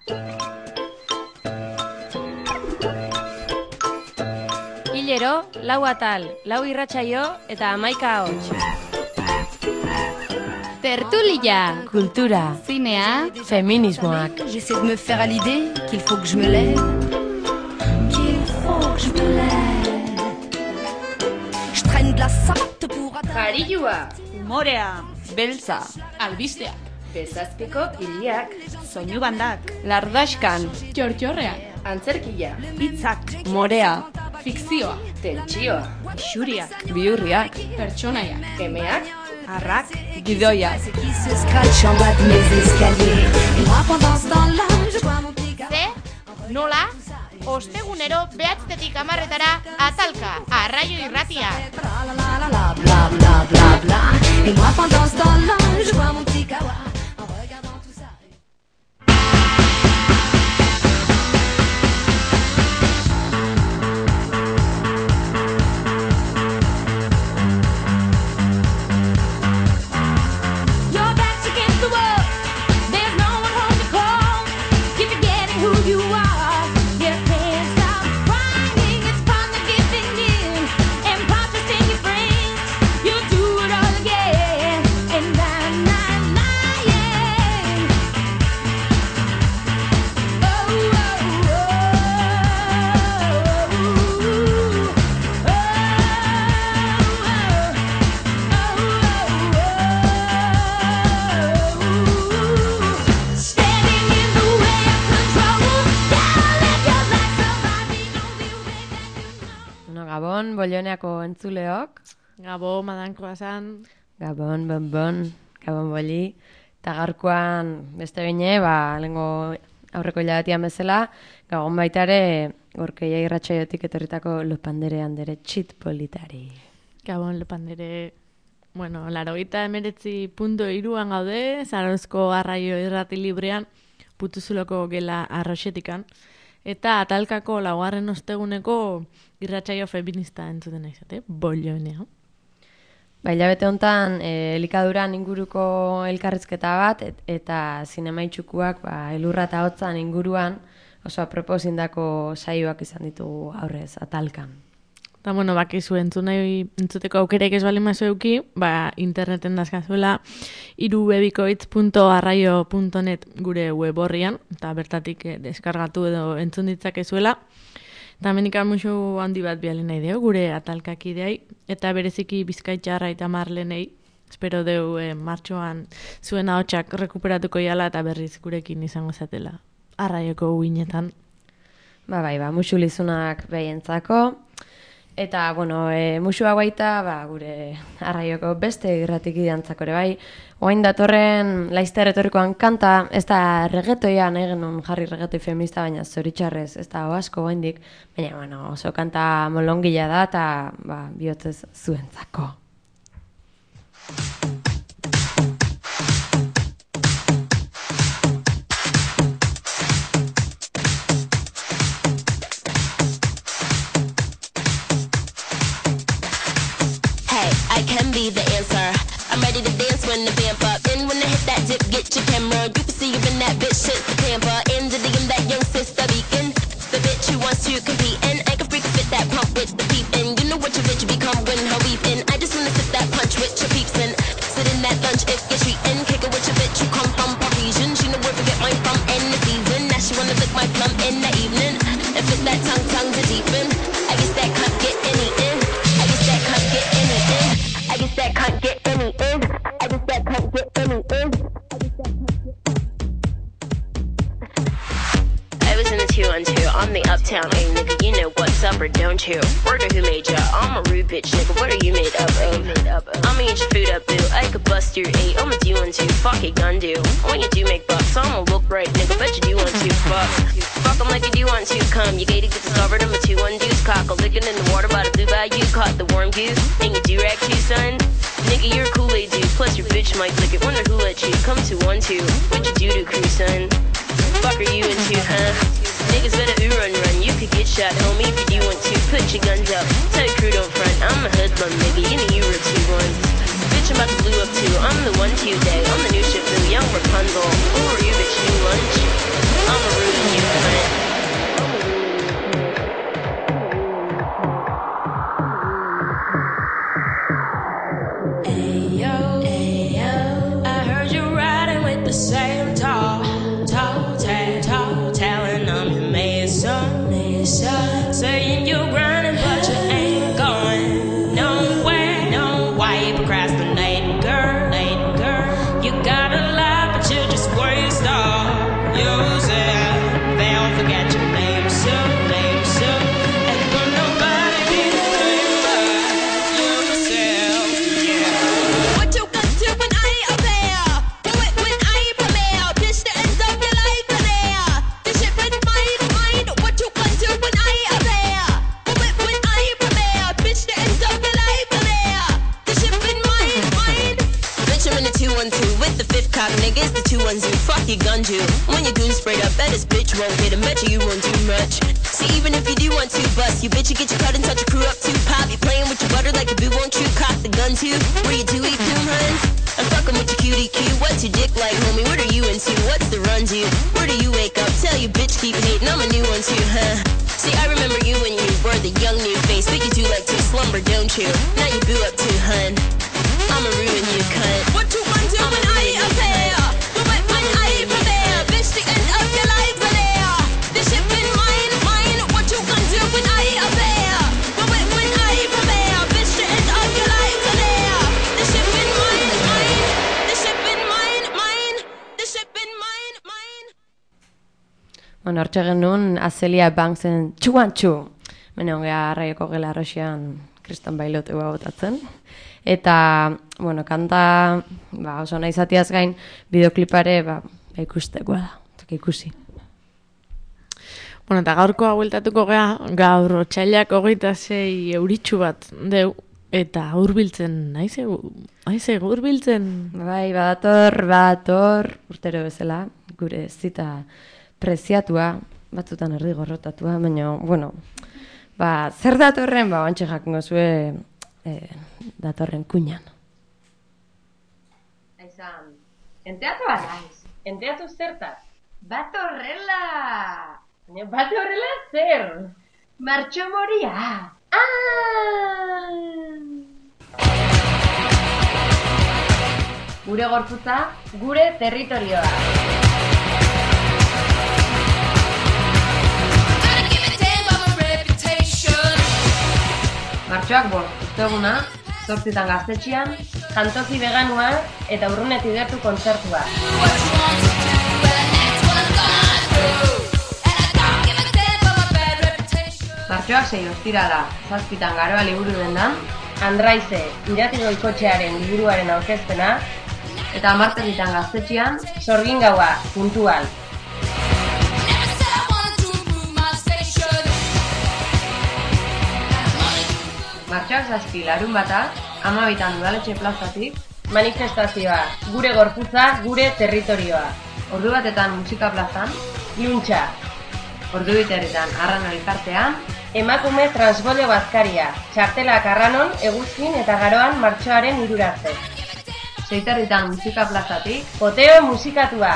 Hilero, 4 atal, 4 irratsaio eta 11 ahots. Tertulia, kultura, zinea, feminismoak. J'essaie de me faire à l'idée qu'il faut que je me lève. Je traîne de la savate pour Jarilua, Umorea, beltza, albisteak, bezazpiko hiliak, soinu bandak, lardaskan, txortxorrean, antzerkia, hitzak, morea, fikzioa, tentsioa, xuriak, bihurriak, pertsonaiak, emeak, arrak, gidoia. qui se scratch en bas de mes escaliers. Et moi pendant ce temps-là, je bois mon petit café. Nola? Ostegunero 9:00 10:00 atalka, Arraio Irratia. Bla la la la bla bla bla bla. Et moi pendant ce temps-là, je bois mon petit kawa en regardant tout ça. Your back's against the wall. There's no one home to call. Keep forgetting who you are. You can't stop crying. It's fun to giving in and protesting your friends. You'll do it all again, and I'm not lying. Oh, oh, oh, standing in the way of control. Don't let your life somebody knows you, baby. No, Gabon, Bolioneako entzuleok, Gabo, madan croissant. Gabon, Gabon boli, eta gaurkoan beste bine, lehengo aurreko hilabetian bezala, Gabon baita ere, gorkeia irratsaiotik etorritako Lopandere andere txit politari. Gabon, lepandere, bueno, 89.3 gaude, Zarozko Arraio Irrati Librean, Putuzuloko gela Arroxetikan, eta atalkako 4. osteguneko irratsaio feminista entzuten aizate, Bolionea. Hilabete honetan, elikaduran inguruko elkarrizketa bat, eta zinemaitxukuak elurra eta hotzan inguruan, oso apropos indako saioak izan ditugu aurrez, atalkan. Eta, bueno, bakizu entzuteko aukerek ez bali mazueuki, interneten dazkazuela irubebikoitz.arraio.net gure web horrian, eta bertatik deskargatu edo entzun ditzakezuela. Eta hemenik musu handi bat bialen nahi deu, gure atalkak ideai, eta bereziki Bizkaitxarra eta Marlenei, espero deu martxoan zuen ahotsak rekuperatuko iala eta berriz gurekin izango zatela arraioko uinetan. Musu lizunak behientzako. Eta, bueno, musua baita, gure arraioko beste irratik idantzako ere bai. Oain datorren laizter etorrikoan kanta, ez da regetoia, nahi genuen jarri regetoi feminista, baina zoritxarrez, ez da oasko oaindik, baina, bueno, oso kanta molongila da, eta, bihotzez zuentzako. I can be the answer. I'm ready to dance when the vamp up. And when I hit that dip, get your camera. You can see you in that bitch, shit the pamper. And the DM that young sister beacon. The bitch who wants to compete. And I can freak fit that pump with the peep. And you know what your bitch become when her weeping. I just wanna sip that punch with your peeps. And sit in that lunch if you're treating. Kick it with your bitch who come from Parisian. She know where to get mine from in the season. Now she wanna lick my plum in the evening. And fit that tongue to deepen. I guess that can't get any in. I guess that can't get any in. I guess that can't get any in. I guess that can't get any in. I was in the 212, I'm the uptown A nigga, you know what's up or don't you? Word who made ya? I'm a rude bitch nigga, what are you made up of? I'ma eat your food up boo, I could bust your 8, I'ma do 1 2, fuck it gun do. When you do make bucks, I'ma look right nigga, bet you do 1 2, fuck 'em like you do 1 2, come. You gated, get discovered, I'm a 2 1 deuce, cock a lickin' in the water by the blue bayou, caught the warm goose, and you do rag too son. Nigga, you're a Kool-Aid dude, plus your bitch might lick it, wonder who let you come to 1 2, what you do to crew son? Fuck are you into, huh? Niggas better run, you could get shot, homie, if you do want to. Put your guns up, tell your crew don't front. I'm a hoodlum, nigga, you know you were 2 1. Bitch, I'm about to blue up too. I'm the one to you day. I'm the new ship, the young Rapunzel. Who are you, bitch? New lunch? I'm a the same tall, telling them you made some, saying you're grinding but you ain't going nowhere. No, why you procrastinating, girl? You got a lot but you just waste all yourself. They'll forget your name soon, and put nobody in but yourself. Yeah. What you gonna do when I appear? Do it when I premiere. Pitch the ends of your life in air. This shit with mine. What you gonna do when I appear? Do it when I premiere. Pitch the ends of your life in air. This shit with mine. Bitch, I'm in the 212 with the fifth cop niggas, the 210. Fuck your gun you. When your goon sprayed up, bet this bitch won't hit him. Bet you won't do much. See, even if you do want to bust, you bitch, you get your cut and touch your crew up too. Pop, you playing with your butter like a boo, won't you cock the gun too? Where you do eat coon huns? I'm fucking with your cutie cue. What's your dick like, homie? What are you into? What's the run to? Where do you wake up? Tell your bitch keep hating. I'm a new one too, huh? See, I remember you when you were the young new face, but you do like to slumber, don't you? Now you boo up too, hun. I'ma ruin you, cunt. What you gonna do when I appear? Do it when I prepare. Bitch, the end of your life in air. This shit been mine. What you gonna do when I appear? Do it when I prepare. Bitch, the end of your life in air. This shit been mine. This shit been mine. This shit been mine. Bueno, hortxe genuen Azelia Banksen txuan-txu. Bene ongea arraioko gela arroxian kriston bailotua botatzen. Eta, bueno, kanta oso nahi zatiaz gain, bideoklipare ikustekoa da, ikusi. Bueno, eta gaurkoa bueltatuko gea, gaur otsailak 26 euritxu bat deu, eta hurbiltzen, haize hurbiltzen. Bai, badator, urtero bezala, gure zita preziatua, batzutan erdi gorrotatua, baina, bueno, zer datorren, bantxe jakingo zue, datorren kuñan. Aizan, enteatu alaiz, enteatu zertaz. Bat horrela! Bat horrela zer? Martxo moria! Gure gorputza, gure territorioa. Martxoak usteguna, 8 gaztetxean, jantoki veganua eta urrunetik gertu kontzertua. Martxoak 6 ostirala, 7 Garoa liburu dendan, Andraize, Irati Goikotxearen liburuaren aurkezpena, eta 10 gaztetxean, Sorgin gaua, puntual. Martxoak 7 larunbata, 12 udaletxe plazatik, manifestazioa, gure gorputza, gure territorioa. Ordu batetan musika plazan, luntxa. Ordu biterritan Arrano elkartean, emakume transbolio bazkaria, txartelak Arranon, Eguzkin eta Garoan martxoaren 3 arte. 6 musika plazatik, poteo musikatua.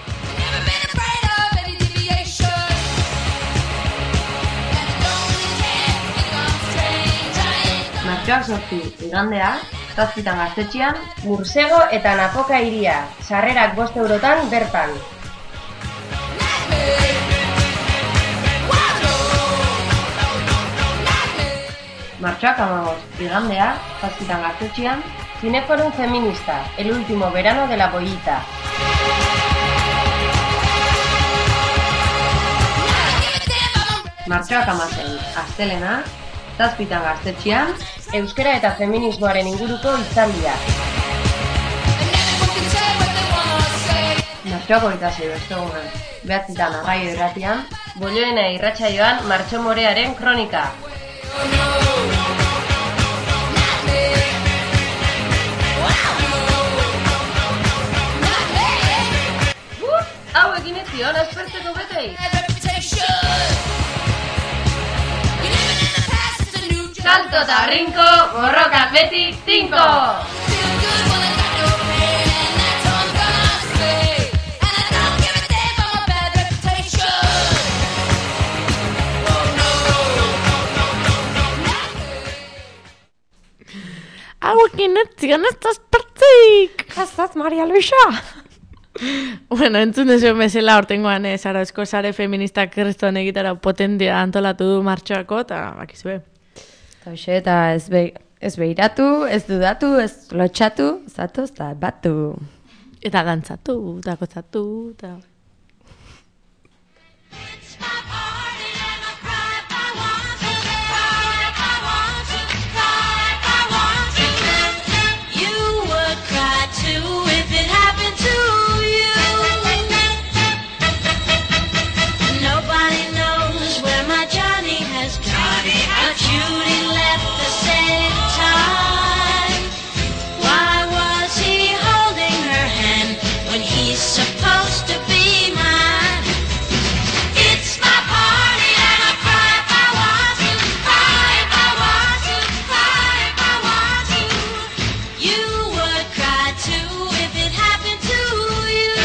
Martxoak 8 igandea, 7 gaztetxean, Mursego eta Napoka hiria, sarrerak 5 eurotan bertan. Martxoak 15 igandea, 7 gaztetxean, Cineforum feminista, el último verano de la bollita. Martxoak 16 astelena, 7 gaztetxean, euskera eta feminismoaren inguruko hitzaldia. Martxoak 26 ostegunan, 9 Arraio irratian, Bolloena irratsaioan Martxo Morearen kronika. Hau egin ez zion, aspertzeko betei! Salto eta brinko, borrokak beti, 5! Hauekin ez zion ez aspertzik! Jazaz, Maria Luisa! Bueno, entzun duzuen bezala hortengoan Zarauzko sare feministak kriston egitara potentia antolatu du martxoako, eta bakizue. Eta hoxe, eta ez behiratu, ez dudatu, ez lotxatu, zatoz, eta batu. Eta dantzatu, eta gozatu, eta... Supposed to be mine. It's my party and I cry if I want to, cry if I want to, cry if I want to. You would cry too if it happened to you.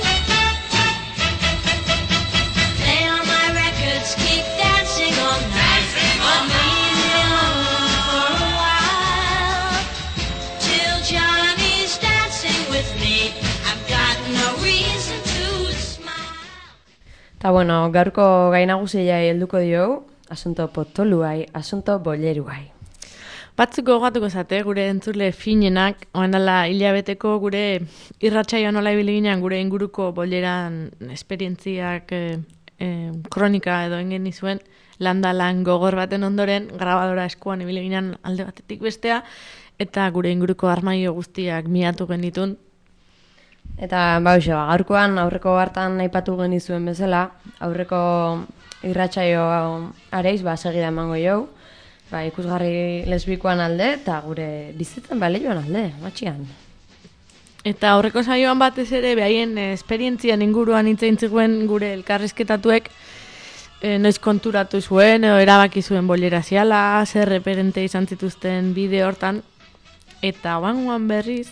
Play all my records, keep dancing all night, but leave me alone for a while till Johnny's dancing with me. No reason to smile. Eta bueno, gaurko gai nagusia helduko diogu, asunto potoluai, asunto bolleruai. Batzuk gogatuko zate, gure entzule finenak, oendala hilabeteko gure irratsaio nola ibili ginen gure inguruko bolleran esperientziak kronika edo engen izuen landalan gogor baten ondoren, grabadora eskuan ibili ginen alde batetik bestea, eta gure inguruko armaio guztiak miatu genitun. Eta gaurkoan aurreko hartan aipatu genizuen bezala, aurreko irratsaio areiz segida emango jau, ikusgarri lesbikoan alde eta gure bizitzen balioan alde, matxian. Eta aurreko saioan batez ere behaien esperientzian inguruan hitzein ziguen gure elkarrizketatuek noiz konturatu zuen, erabaki zuen bollera ziala, zer referente izan zituzten bideo hortan, eta oangoan berriz,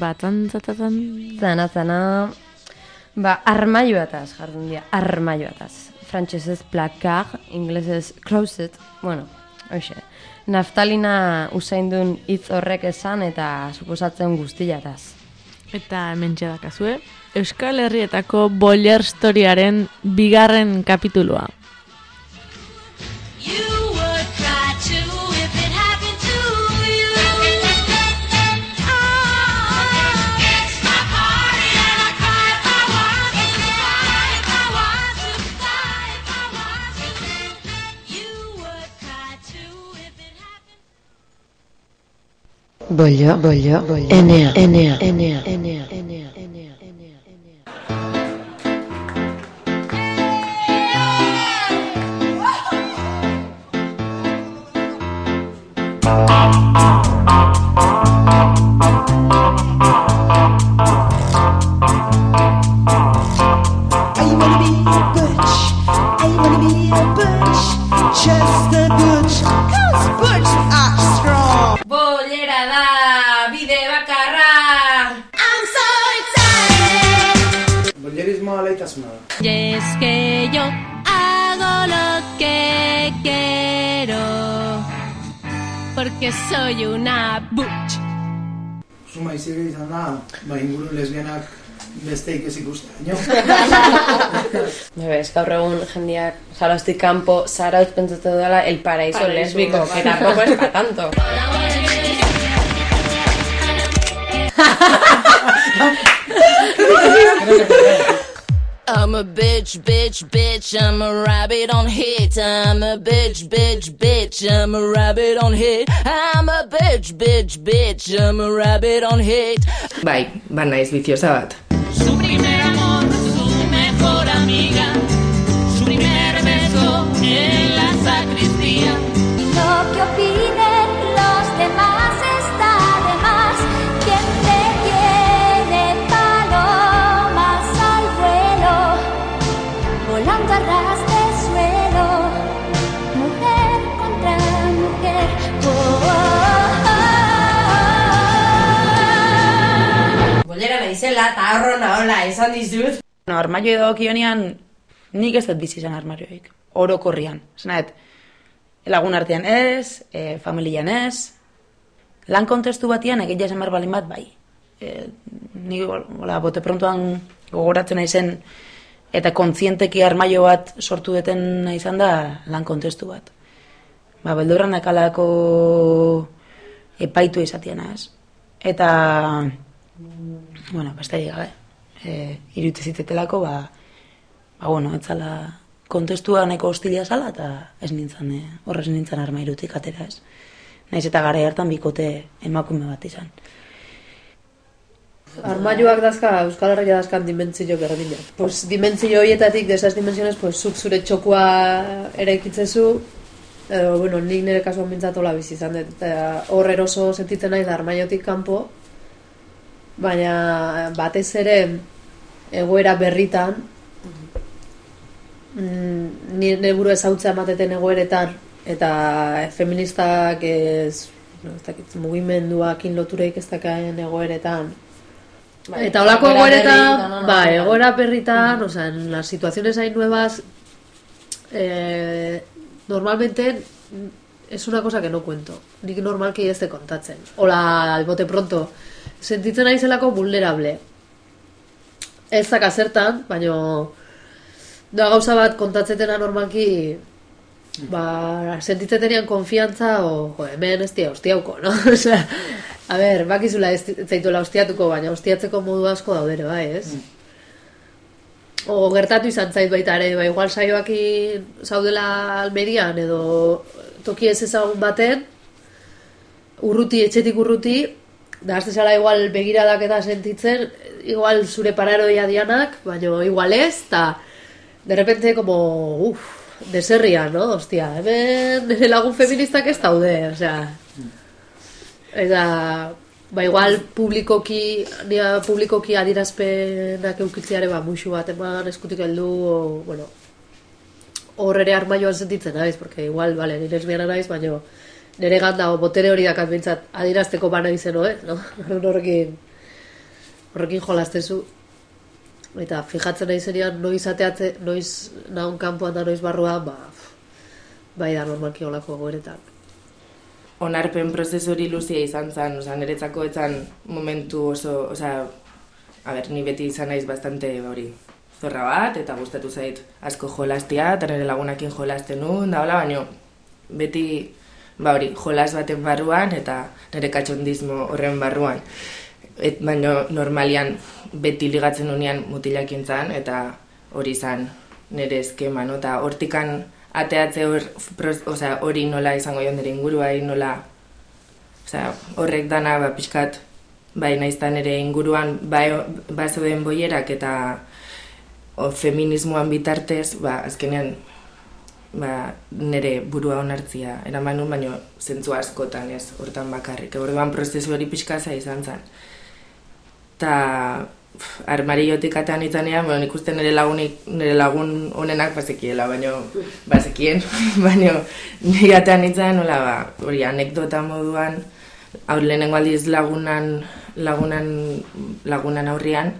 Zana, armaioataz jardun dira, armaioataz. Frantsesez placard, inglesez closet, bueno, hoxe. Naftalina usaindun hitz horrek esan eta suposatzen guztiataz. Eta hemen txedakazue, Euskal Herrietako boller storiaren 2. kapitulua. Bollo, Enea. Just a butch, 'cause butch are strong. Bollera da, bide bakarra. I'm so excited. Bollerismo alaitasuna da. Y es que yo hago lo que quiero, porque soy una butch. Suma izire izan da, inguru lesbianak besteik ez ikusten, Ez gaur egun jendeak Zarauztik kanpo Zarauz pentsatu dela el paraíso lesbiko, que tampoco es para tanto. I'm a bitch, I'm a rabbit on hit. I'm a bitch, I'm a rabbit on hit. I'm a bitch, I'm a rabbit on hit. Bai, naiz biziosa bat. Su primer amor, su mejor amiga, su primer beso en la sacristía. Lo que opinen los demás está de más. Quien te tiene palomas al vuelo, volando a ras de suelo, mujer contra mujer. Bollera naizela eta horrona hola esan dizut. Armaio edo kionean nik ez dut bizi izan armarioik, orokorrian. Zanaet, lagun artean ez, familian ez, lan kontestu batian egitea esan behar balin bat bai. Ni bote prontuan gogoratzen naizen, eta kontzienteki armaio bat sortu deten izan da lan kontestu bat. Beldurran akalako epaitu izatiena, ez? Eta, beste gabe, iruditze zitetelako, etzala kontestua nahiko hostila zala, eta horrez nintzen armairutik atera, ez? Naiz eta garai hartan bikote emakume bat izan. Armaioak dazka, Euskal Herria dazkan dimentsio berdinak. Pues dimentsio horietatik, de esas dimensiones, pues zuk zure txokua eraikitzezu, nik nire kasuan mintzatola bizi izan dut. Hor eroso sentitzen nahi da armaiotik kanpo, baina batez ere egoera berritan, nire buru ezautza emateten egoeretan, eta feministak mugimenduakin lotureik ez dakaen egoeretan. Eta holako egoeretan, egoera berritan, en las situaciones ahí nuevas, normalmente es una cosa que no cuento. Nik normalki ez de kontatzen. Hola, al bote pronto. Sentitzen naizelako vulnerable. Ez daka zertan, baina da gauza bat kontatzetena normalki sentitzen tenean konfiantza hemen ez dia hostiauko, no? Osea, a ber, bakizula ez zaituela hostiatuko, baina hostiatzeko modu asko daudere, bai, ez? Gertatu izan zait baita ere, igual saioakin zaudela Almerian edo toki ez ezagun baten, etxetik urruti, da azte zala igual begiradak eta sentitzen, igual zure pararoia dianak, baina igual ez, eta de repente como, deserrian, no? Hostia, hemen nire lagun feministak ez daude, osea. Eta, igual publikoki adirazpenak eukitziare muixu bat eman eskutik heldu, hor ere armaioan sentitzen naiz, porque igual, nire lesbiana naiz, baina nire ganda botere hori dakat bintzat adirazteko bana izeno, no? Horrekin jolaztezu. Eta fijatzen nahi zenean noiz naun kanpoan da noiz barruan, bai da normalki olako goeretan. Onarpen prozesu hori luzia izan zen, niretzako etzan momentu oso, ni beti izan naiz bastante zorra bat, eta gustatu zait asko jolastia, eta nire lagunakin jolasten nuen, baina beti jolas baten barruan, eta nire katxondismo horren barruan. Baina normalian beti ligatzen unean mutilak intzan, eta hori izan nire eskema, eta hortikan ateatze hori nola izango joan nire inguruai, nola horrek dana pixkat, naiztan ere inguruan bazoden boierak eta feminismoan bitartez, azkenean nire burua onartzia eraman nun, baina zentzu askotan ez, hortan bakarrik. Orduan prozesu hori pixkaza izan zen. Eta armariotik atean itzanean, nik uste nire lagun honenak bazekiela, bazekien, baina nire atean itzan, hori anekdota moduan, lehenengo aldiz lagunan aurrian,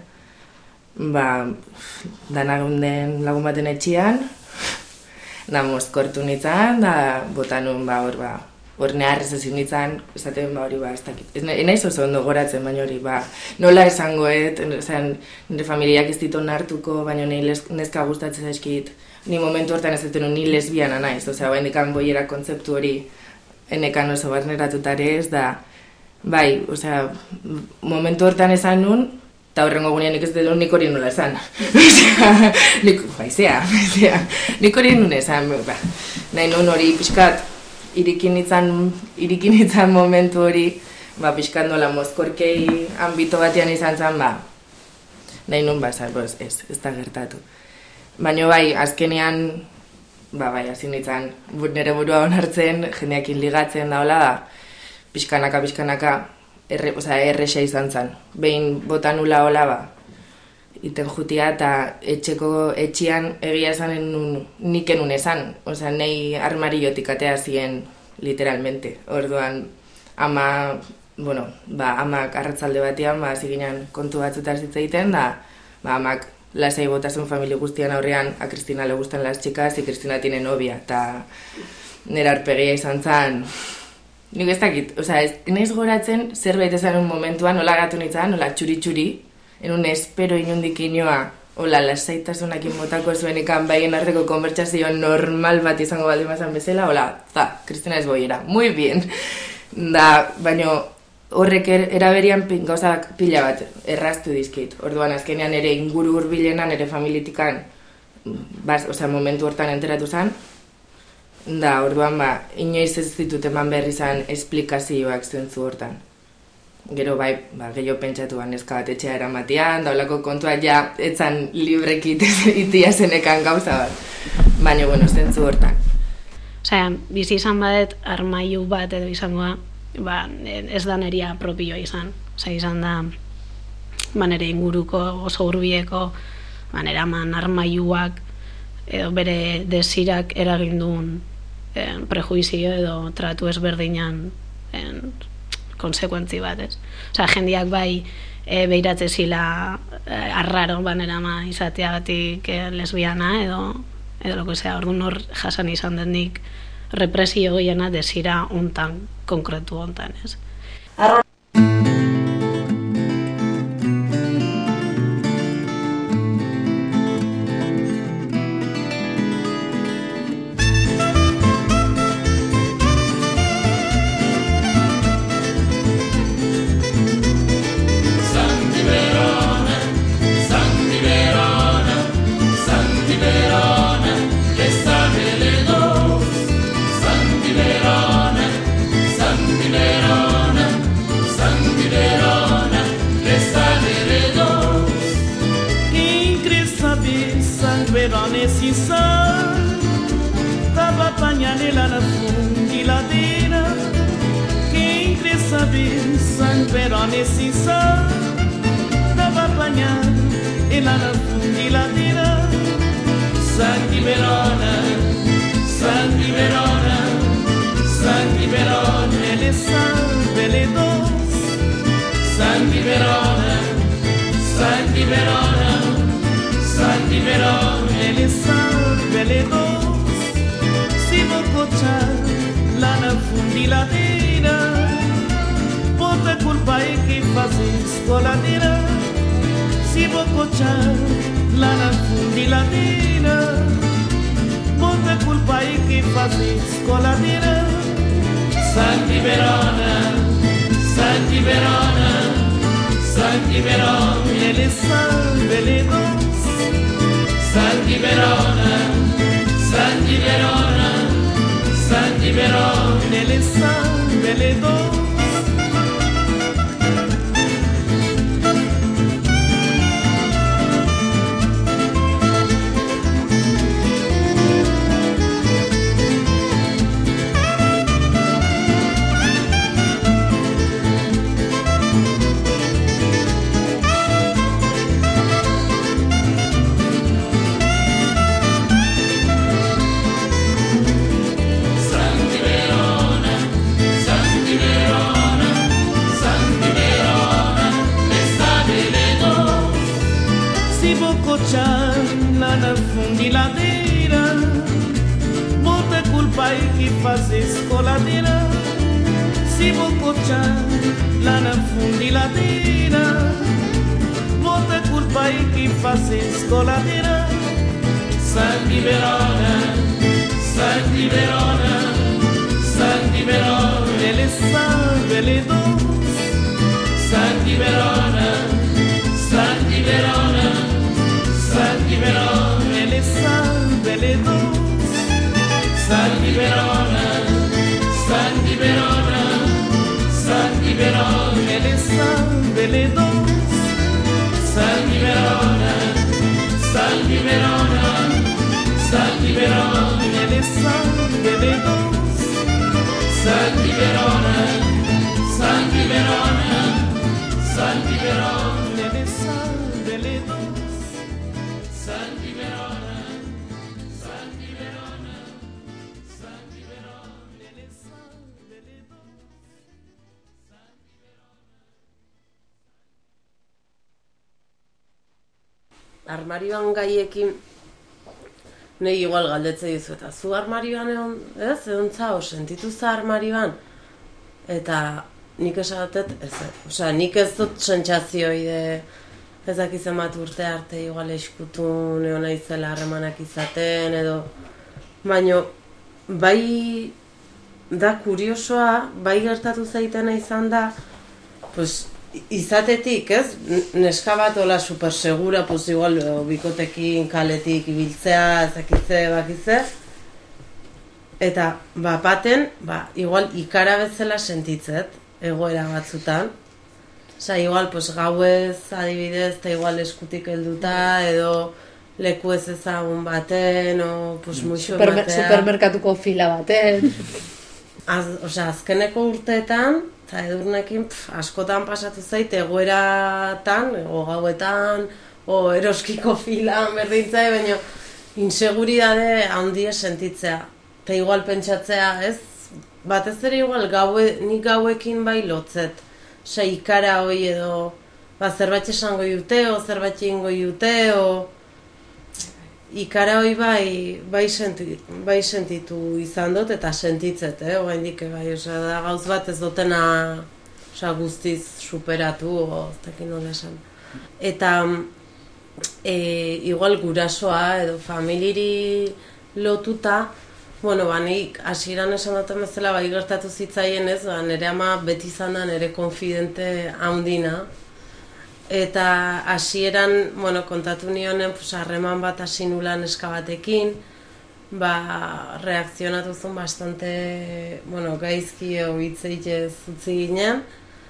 danagunden lagun baten etxian, da mozkortu nintzen, da botanun hor neharrez ezin nintzen, esaten hori ez dakit. Naiz oso ondo goratzen, baina hori nola esangoet, nire familiak ez ditu nartuko, baina nire neska gustatzen zaizkit, ni momentu hortan ez duten ni lesbiana naiz, baindikan boiera kontzeptu hori enekan oso barneratutare ez da, momentu hortan esan nun, eta horrengo gunean nik ez dut nik hori nola esan. Nik hori nun esan, nahi nun hori pixkat, irikin izan momentu hori, pixkat nola mozkorkei ambito batean izan zen, nahi nun ez da gertatu. Baina azkenean, hazin izan nire burua onartzen, jendeakin ligatzen daola, pixkanaka, erresa izan zen. Behin botanula hola, iten jutia eta etxian egia esanen niken nun esan. Nei armariotik atea zien literalmente. Orduan, amak arratzalde batean, ziginen kontu batzutan zitzaiten, amak lasai botasun familia guztian aurrean, a Cristina le gustan las chicas, y Cristina tiene novia, eta nire arpegia izan zen. Nik ez dakit, naiz goratzen zerbait ezaren momentuan, nola gatu nintzen, nola txuri-txuri, enun espero inundik inoa, hola, lasaitasunakin motako zuenikan baien arteko konbertsazio normal bat izango baldin bazan bezala, hola, Cristina ez boiera, muy bien. Da, baino, horrek eraberian gauzak pila bat erraztu dizkit. Orduan, azkenean ere inguru hurbilenan, ere familitikan, momentu hortan enteratu zen, da, orduan, inoiz ez ditut eman behar izan esplikazioak zentzu hortan. Gero gehiago pentsatuan neska bat etxea eramatian, daulako kontua ja etzan libreki itia zenekan gauza bat. Baina, zentzu hortan. Osea, bizi izan badet armailu bat edo izangoa, ez da neria propioa izan. Osea, izan da, nere inguruko oso hurbileko, neraman armailuak edo bere desirak eragindun prejuizio edo tratu ezberdinan konsekuentzi bat, ez? Osea, jendiak behiratze zila arraro banerama izateagatik lesbiana edo lo que sea, orduan hor jasan izan denik represio gehiena desira hontan, konkretu hontan, ez? Armarioan gaiekin nahi igual galdetze dizu eta zu armarioan egon zao, sentitu za armarioan eta nik esatet ez, osea, nik ez dut sentsazioide ez dakizen bat urte arte igual eskutu neo naizela harremanak izaten edo, baino bai da kuriosoa, bai gertatu zaitena izan da, pues, izatetik, ez? Neska bat hola super segura, pues igual bikotekin, kaletik ibiltzea, bakitze, eta baten, igual ikara bezala sentitzet, egoera batzutan. Osa, igual, pues gauez adibidez, eta igual eskutik helduta, edo leku ez ezagun baten, o pues muixo batean. Supermerkatuko fila baten. Osea, azkeneko urteetan, eta edurnekin askotan pasatu zait egoeratan, o gauetan, o eroskiko filan berdintzea, baina inseguridade handia sentitzea. Eta igual pentsatzea, ez? Batez ere igual nik gauekin bai lotzet. Osea, ikara hoi edo, zerbait esango jute, o zerbait ingo jute, o ikara hoi bai sentitu izan dut eta sentitzet, oraindik bai, osea, da gauz bat ez dutena, osea, guztiz superatu, o ez dakit nola esan. Eta igual gurasoa edo familiri lotuta, bueno, nik hasieran esan duten bezala bai gertatu zitzaien ez, nire ama beti izan da nire konfidente handina. Eta hasieran, bueno, kontatu nionen, harreman bat hasi nula neska batekin, reakzionatu zuen bastante, bueno, gaizki o hitzeitez utzi ginen,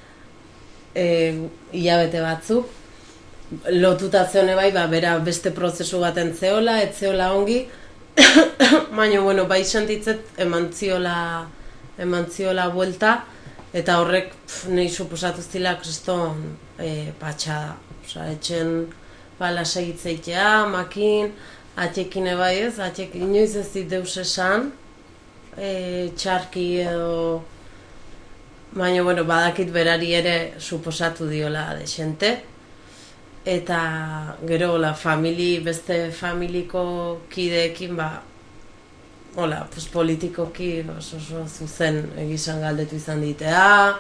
hilabete batzuk. Lotuta zeone bai, bera beste prozesu baten zeola, ez zeola ongi, baina, bueno, bai sentitzet eman ziola buelta, eta horrek nahi suposatu zila kriston patxada. Osa, etxen lasai hitzeitea, makin, atxekin bai ez, atxekin inoiz ez dit deus esan, txarki edo, baina, bueno, badakit berari ere suposatu diola desente. Eta gero, beste familiko kideekin, hola, pues politikoki oso zuzen egizan galdetu izan ditea,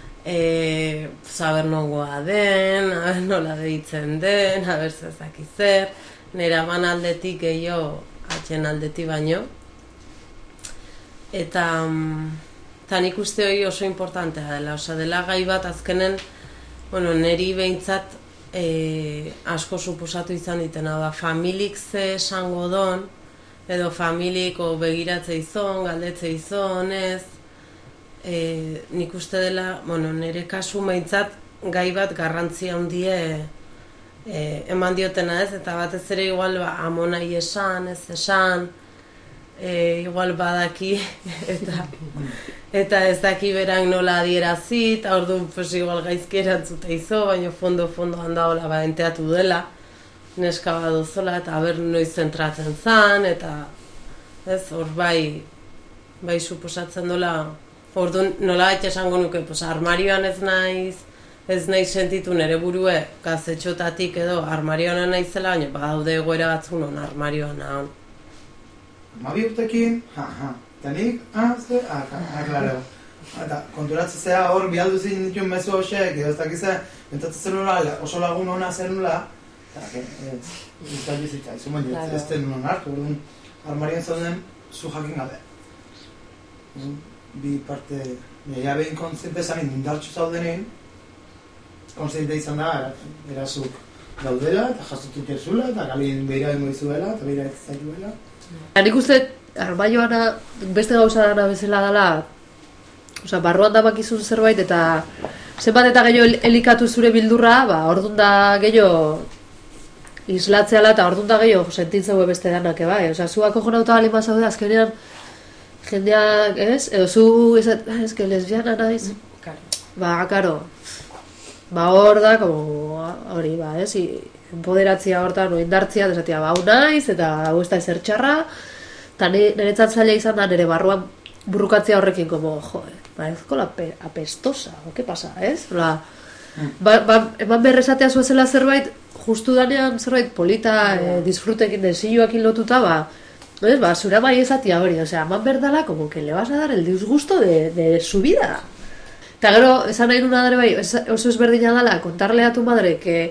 aber nongoa den, aber nola deitzen den, aber zezaki zer, nire aman aldetik gehiago, atxen aldetik baino. Eta nik uste hori oso importantea dela, osa dela gai bat azkenen, bueno, niri behintzat asko suposatu izan ditena, familik ze esango don, edo familiko begiratze izon, galdetze izon, ez, nik uste dela, bueno, nire kasu behintzat gai bat garrantzia handie eman diotena ez, eta batez ere igual amonai esan, ez esan, igual badaki, eta ez daki berak nola adierazi, eta orduan igual gaizki erantzuta izo, baina fondo handa hola enteatu dela, neska badozola, eta ber noiz zentratzen zan, eta ez, hor bai suposatzen dola, orduan nola baita esango nuke, armarioan ez naiz sentitu nire burue gazetxotatik edo armarioan naizela, baina badaude egoera batzuk non armarioan nahon. 12 urtekin, eta nik, klaro. Eta konturatzen zea hor bialdu zin dituen mezu hoxek, edo ez dakize, bentatzen zer nula, oso lagun hona zer nula, eta ez bizitza, izu baina ez den nuen hartu, armarien zauden zu jakin gabe. Bi parte, ja behin kontziente zanin indartxu zaudenein, kontziente izan da, erazuk daudela, eta jastutuk ezula, eta galien behira dengo izuela, eta behira ez zaituela. Nik uste, armaioana beste gauza dana bezala dela, oza, barruan da bakizun zerbait, eta zenbat eta gehiago elikatu zure bildurra, orduan da gehiago islatzeala, eta orduan da gehiago sentintzeu beste danak, bai. Oza, zuako jonauta bali mazaude, azkenean jendeak, ez? Edo zu, ez que lesbiana naiz? Karo. Hor da, hori, ez? Empoderatzia hortan, indartzia, desatia, hau naiz, eta hau ez da ezer txarra, eta niretzat zaila izan da, nire barruan burrukatzia horrekin, parezko la apestosa, o, ¿qué pasa, ez? Eman berrezatea zuezela zerbait, justu danean zerbait polita, disfrutekin, desioakin lotuta, zure amai ezatia hori, eman berdala, como que le vas a dar el disgusto de su vida. Eta gero, esan nahi nuna dara bai, oso ezberdina dela, contarle a tu madre que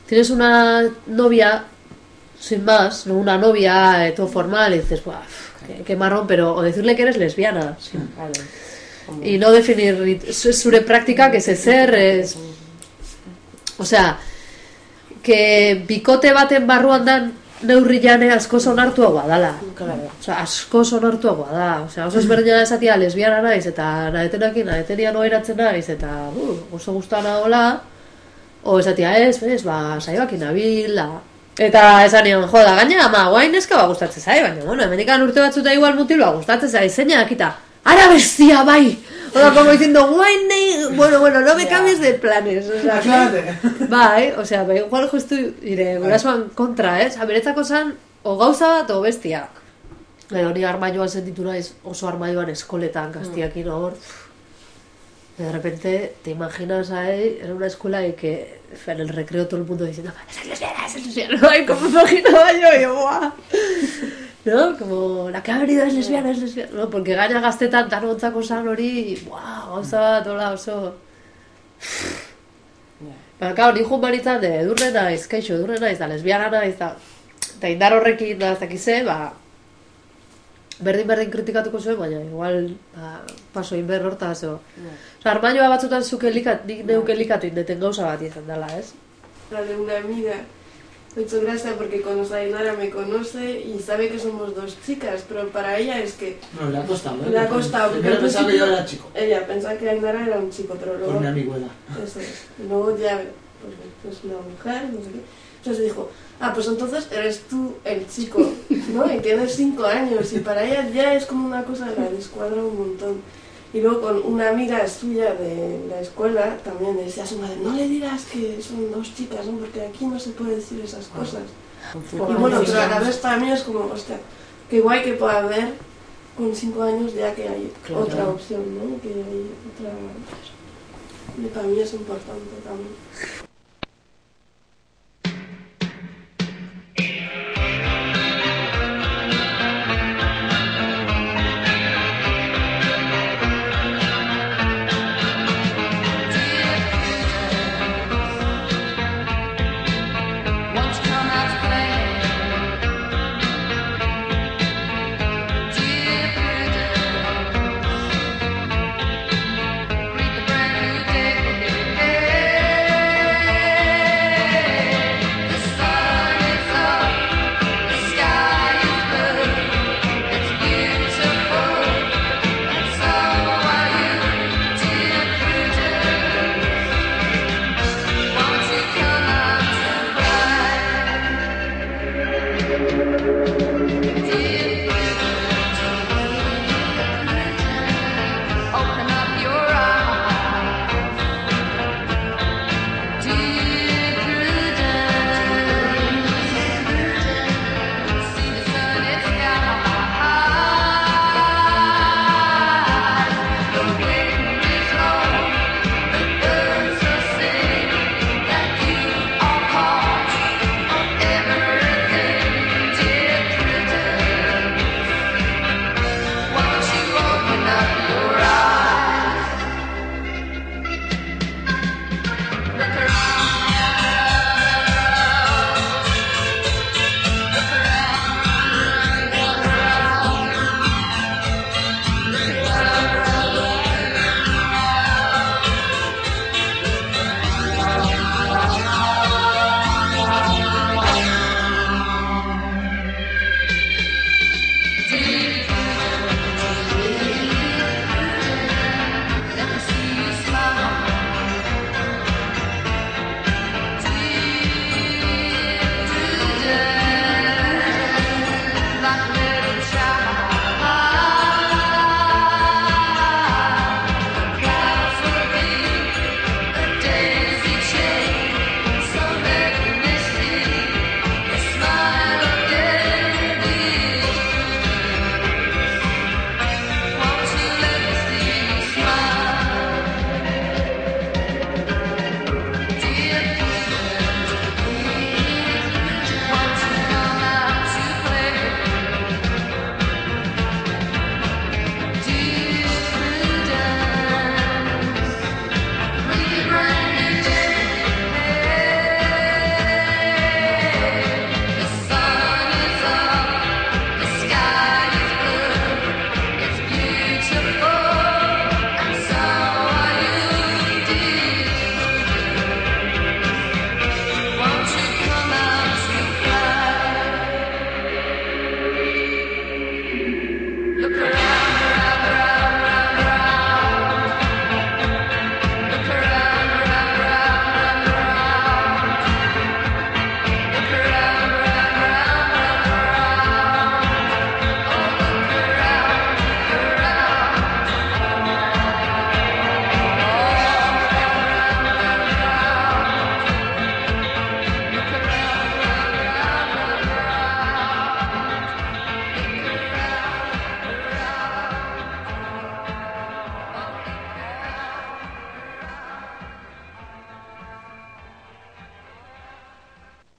tienes una novia, sin más, no una novia todo formal, y dices, "Buah, qué marrón", pero o decirle que eres lesbiana. Sí. Y no definir zure praktikak ez ezer, ez... Osea, que bikote baten barruan dan neurri jane askoz onartuagoa dala. Osea, askoz onartuagoa da. Osea, oso ezberdina esatia lesbiana naiz, eta nahetenian oheratzen naiz, eta oso gustana hola, o esatia ez, saioakin nabil, eta esan nion, joda, gaina, guain eska gustatzen zai, baina, bueno, hemendikan urte batzuta igual mutiloa gustatzen zai, zeina dakita, ara bestia, bai! Oda, como diciendo, guain nahi, bueno, no me cambies de planes, osea, bai, osea, igual justu, gurasoan kontra, beretzako zan, o gauza bat, o bestia. Gero, ni armaioan sentitu naiz, oso armaioan eskoletan, gaztiakin hor, de repente te imaginas ahí en una escuela y que en el recreo todo el mundo diciendo es lesbiana, ay, como me imaginaba yo, ¡buah! ¿No? Como la que ha venido es lesbiana, ¿no? Porque gaina gaztetan tan ontzako zan hori, ¡buah! Gauza bat, hola, oso... Baina, claro, ni jun baritzan, edurre naiz, kaixo, edurre naiz, da lesbiana naiz, eta indar horrekin, da, ez dakize, berdin kritikatuko zuen, baina igual paso inber hortaz, Osea, armaioa batzutan nik neuke elikatu indeten gauza bat izan dela, ez? La de una amiga, me hizo gracia porque cuando Ainara me conoce y sabe que somos dos chicas, pero para ella es que... No, le ha costado, ¿eh? Le ha costado. Primero pensaba que yo era chico. Ella pensaba que Ainara era un chico, pero luego... Con mi amiguela. Eso es. Y luego ya, pues una mujer, no sé qué. Entonces dijo, pues entonces eres tú el chico, ¿no? Y tienes 5 años, y para ella ya es como una cosa que la descuadra un montón. Y luego con una amiga suya de la escuela también decía a su madre, no le dirás que son 2 chicas, ¿no? Porque aquí no se puede decir esas cosas. Y bueno, pero a la vez para mí es como, hostia, qué guay que pueda haber con 5 años ya que hay otra opción, ¿no? Que hay otra... Y para mí es importante también. Dear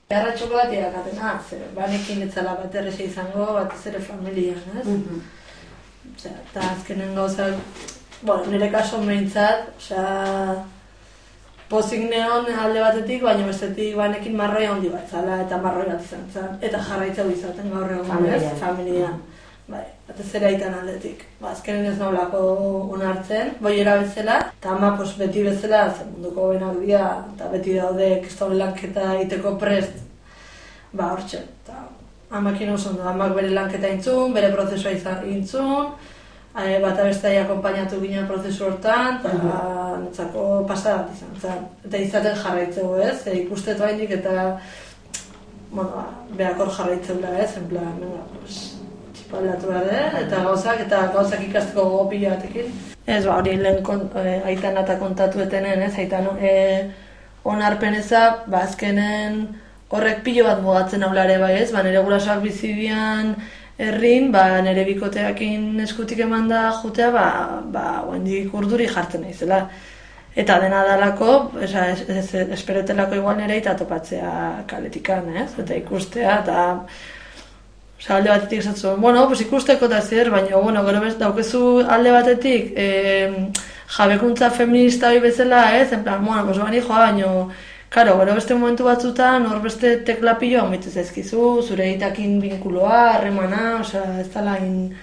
Beharra txokolatia dakatena, banekin etzala bat erresa izango, batez ere familian, ez? Osea, eta azkenen gauzak, nire kaso behintzat, pozik neon alde batetik, baina bestetik banekin marroi handi bat zala, eta marroi bat izan zen, eta jarraitzeu izaten gaur egun, ez? Familian. Bai, batez ere aitan aldetik. Azkenen ez naulako onartzen, boiera bezala, eta ama beti bezala, munduko benak dira, eta beti daude kristaure lanketa egiteko prest, hortxe. Amakin oso ondo, amak bere lanketa intzun, bere prozesua intzun, bata bestai akompainatu ginen prozesu hortan, eta netzako pasada bat izan zen. Eta izaten jarraitzeu, ez? Ikustet bainik eta, behakor jarraitzeu da, ez? En plan, txipaldatu behar, eta gauzak ikasteko gopila batekin. Ez, hori lehen aitan eta kontatu etenen, ez? Aitan onarpen eza, azkenen horrek pilo bat mugatzen aulare bai, ez? Nire gurasoak bizibian herrin, nire bikoteakin eskutik eman da jutea, oendik urduri jartzen naizela. Eta dena dalako, esperetelako igual nire eta topatzea kaletikan, ez? Eta ikustea, eta alde batetik esatzen, ikusteko eta zer, baina, gero bez daukezu alde batetik jabekuntza feminista hori bezala, ez? En plan, bani joa, baina, karo, gero beste momentu batzutan, hor beste teklapillo omitu zaizkizu, zure egitakin binkuloa, harremana, ez dala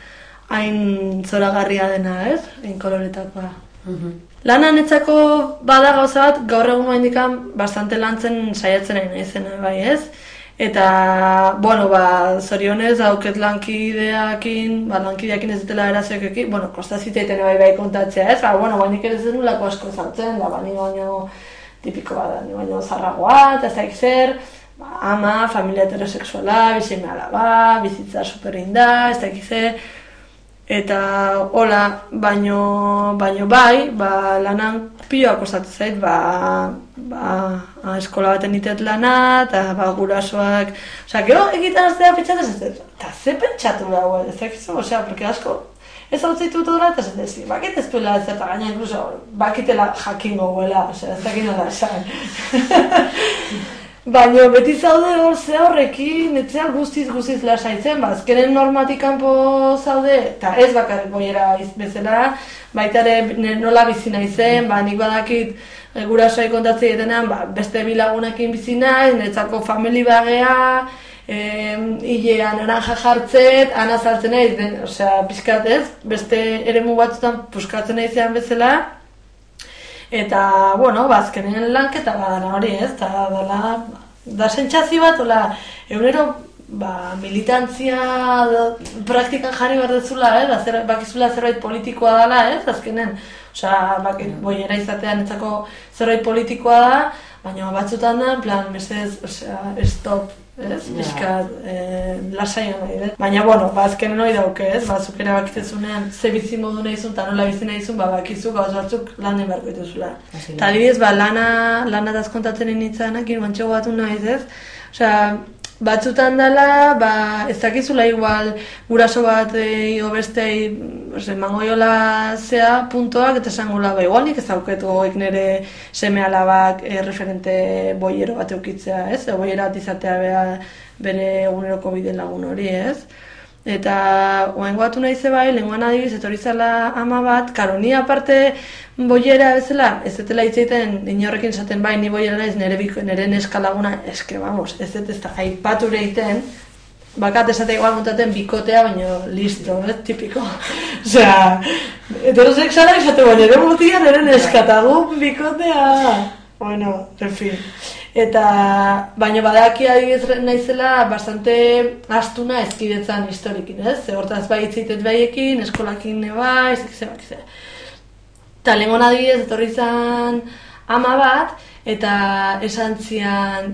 hain zoragarria dena, ez? Hain koloretakoa. Lana netzako bada gauza bat, gaur egun indikan bastante lantzen saiatzen nahi naizena, bai, ez? Eta, zorionez, dauket lankideakin ez dutela erazioekin, kosta ziteiten bai kontatzea, ez? Bainik ere zen nulako asko zautzen, bani baino tipiko bada, baina zarragoa, eta ez daik zer, ama, familia heterosexuala, bizime alaba, bizitza superinda, ez daik zer, eta hola, baino bai, lanan pioa kostatu zait, eskola baten itet lana, eta gurasoak, gero egiten aztea pentsatzen, eta ze pentsatu dago, ez daik zer, porque asko, ez hau zaitu dut eta zetezi, bakit ez duela ez eta gaina inkluso bakitela jakingo goela, ez dakit nola esan. Baina beti zaude hor ze horrekin, etzean guztiz lasaitzen, azkenen normatik kanpo zaude, eta ez bakarrik boiera bezala, baita ere nola bizi naizen, nik badakit gurasoai kontatzei etenean, beste bilagunekin bizi naiz, netzako famili bagea, hilea naranja jartzet, ana zartzen naiz, pixkat ez, beste eremu batzutan puskatzen naizean bezala, eta, azkenen lanketa badana hori ez, eta da sentsazio bat, egunero militantzia praktikan jarri behar dezula, bakizula zerbait politikoa dela, ez, azkenen, boiera izatean etzako zerbait politikoa da, baina batzutan da, en plan, stop, ez, pixkat, lasaian nahi, ez? Baina, azkenen hori dauke, ez? Zuk ere bakitzezunean, ze bizi modu nahizun, eta nola bizi nahizun, bakizu gauz batzuk lan den beharko dituzula. Eta adibidez, lana dazkontatzen initzanak, irmantxo batu nahiz, ez? Batzutan dela, ez dakizula igual guraso bat edo bestei emango jola zea puntoak, eta esangola, igual nik ez dauketu goik nire seme alabak referente boiero bat eukitzea, ez? Boiera bat izatea bere eguneroko bide lagun hori, ez? Eta oaingo batu nahi ze bai, lehenguan adibiz, etorri zela ama bat, karo, ni aparte boiera bezala, ez dutela hitzeiten, inorrekin esaten bai, ni boiera naiz, nire neska laguna, eske, ez da, aipature egiten, bakat esate igual montaten bikotea, baina listo, tipiko. Osea, heterosexuala esate baina, ere mutia nire neska, eta gu bikotea, en fin. Eta, baina badaki adibidez naizela bastante astuna ezkidetzan historikin, ez? Hortaz bai hitzitet baiekin, eskolakin bai, zekize. Eta lehengon adibidez etorri izan ama bat, eta esan zian,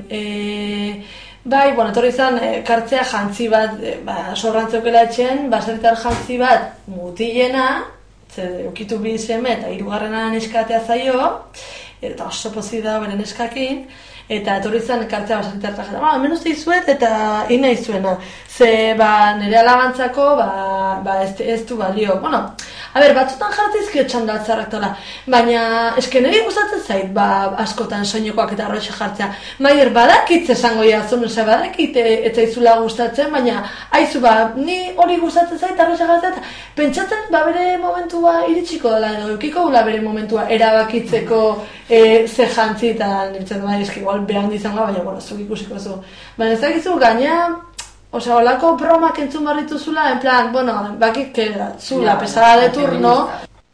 etorri izan kartzea jantzi bat, sorrantzeukela etxen, baserritar jantzi bat mutilena, ukitu bi seme eta hirugarrena neskatea zaio, eta oso pozik da beren neskakin, eta etorri izan kartzea baserritar jantzi, hemen uste izuet eta ina izuena. Ze nire alabantzako ez du balio. batzutan jartizkio txandatzarrak tola, baina eske niri gustatzen zait, askotan soinekoak eta arroxe jartzea. Maider, badakit esango jazun, badakit etzaizula gustatzen, baina haizu ni hori gustatzen zait arroxe jartzea, eta pentsatzen bere momentua iritsiko dela, edo eukiko gula bere momentua erabakitzeko ze jantzi, eta nintzen eski igual behan dizango, baina zuk ikusiko zu. Baina ez dakizu, gaina, olako bromak entzun barrituzula, en plan, bakit zula, pesada de turno.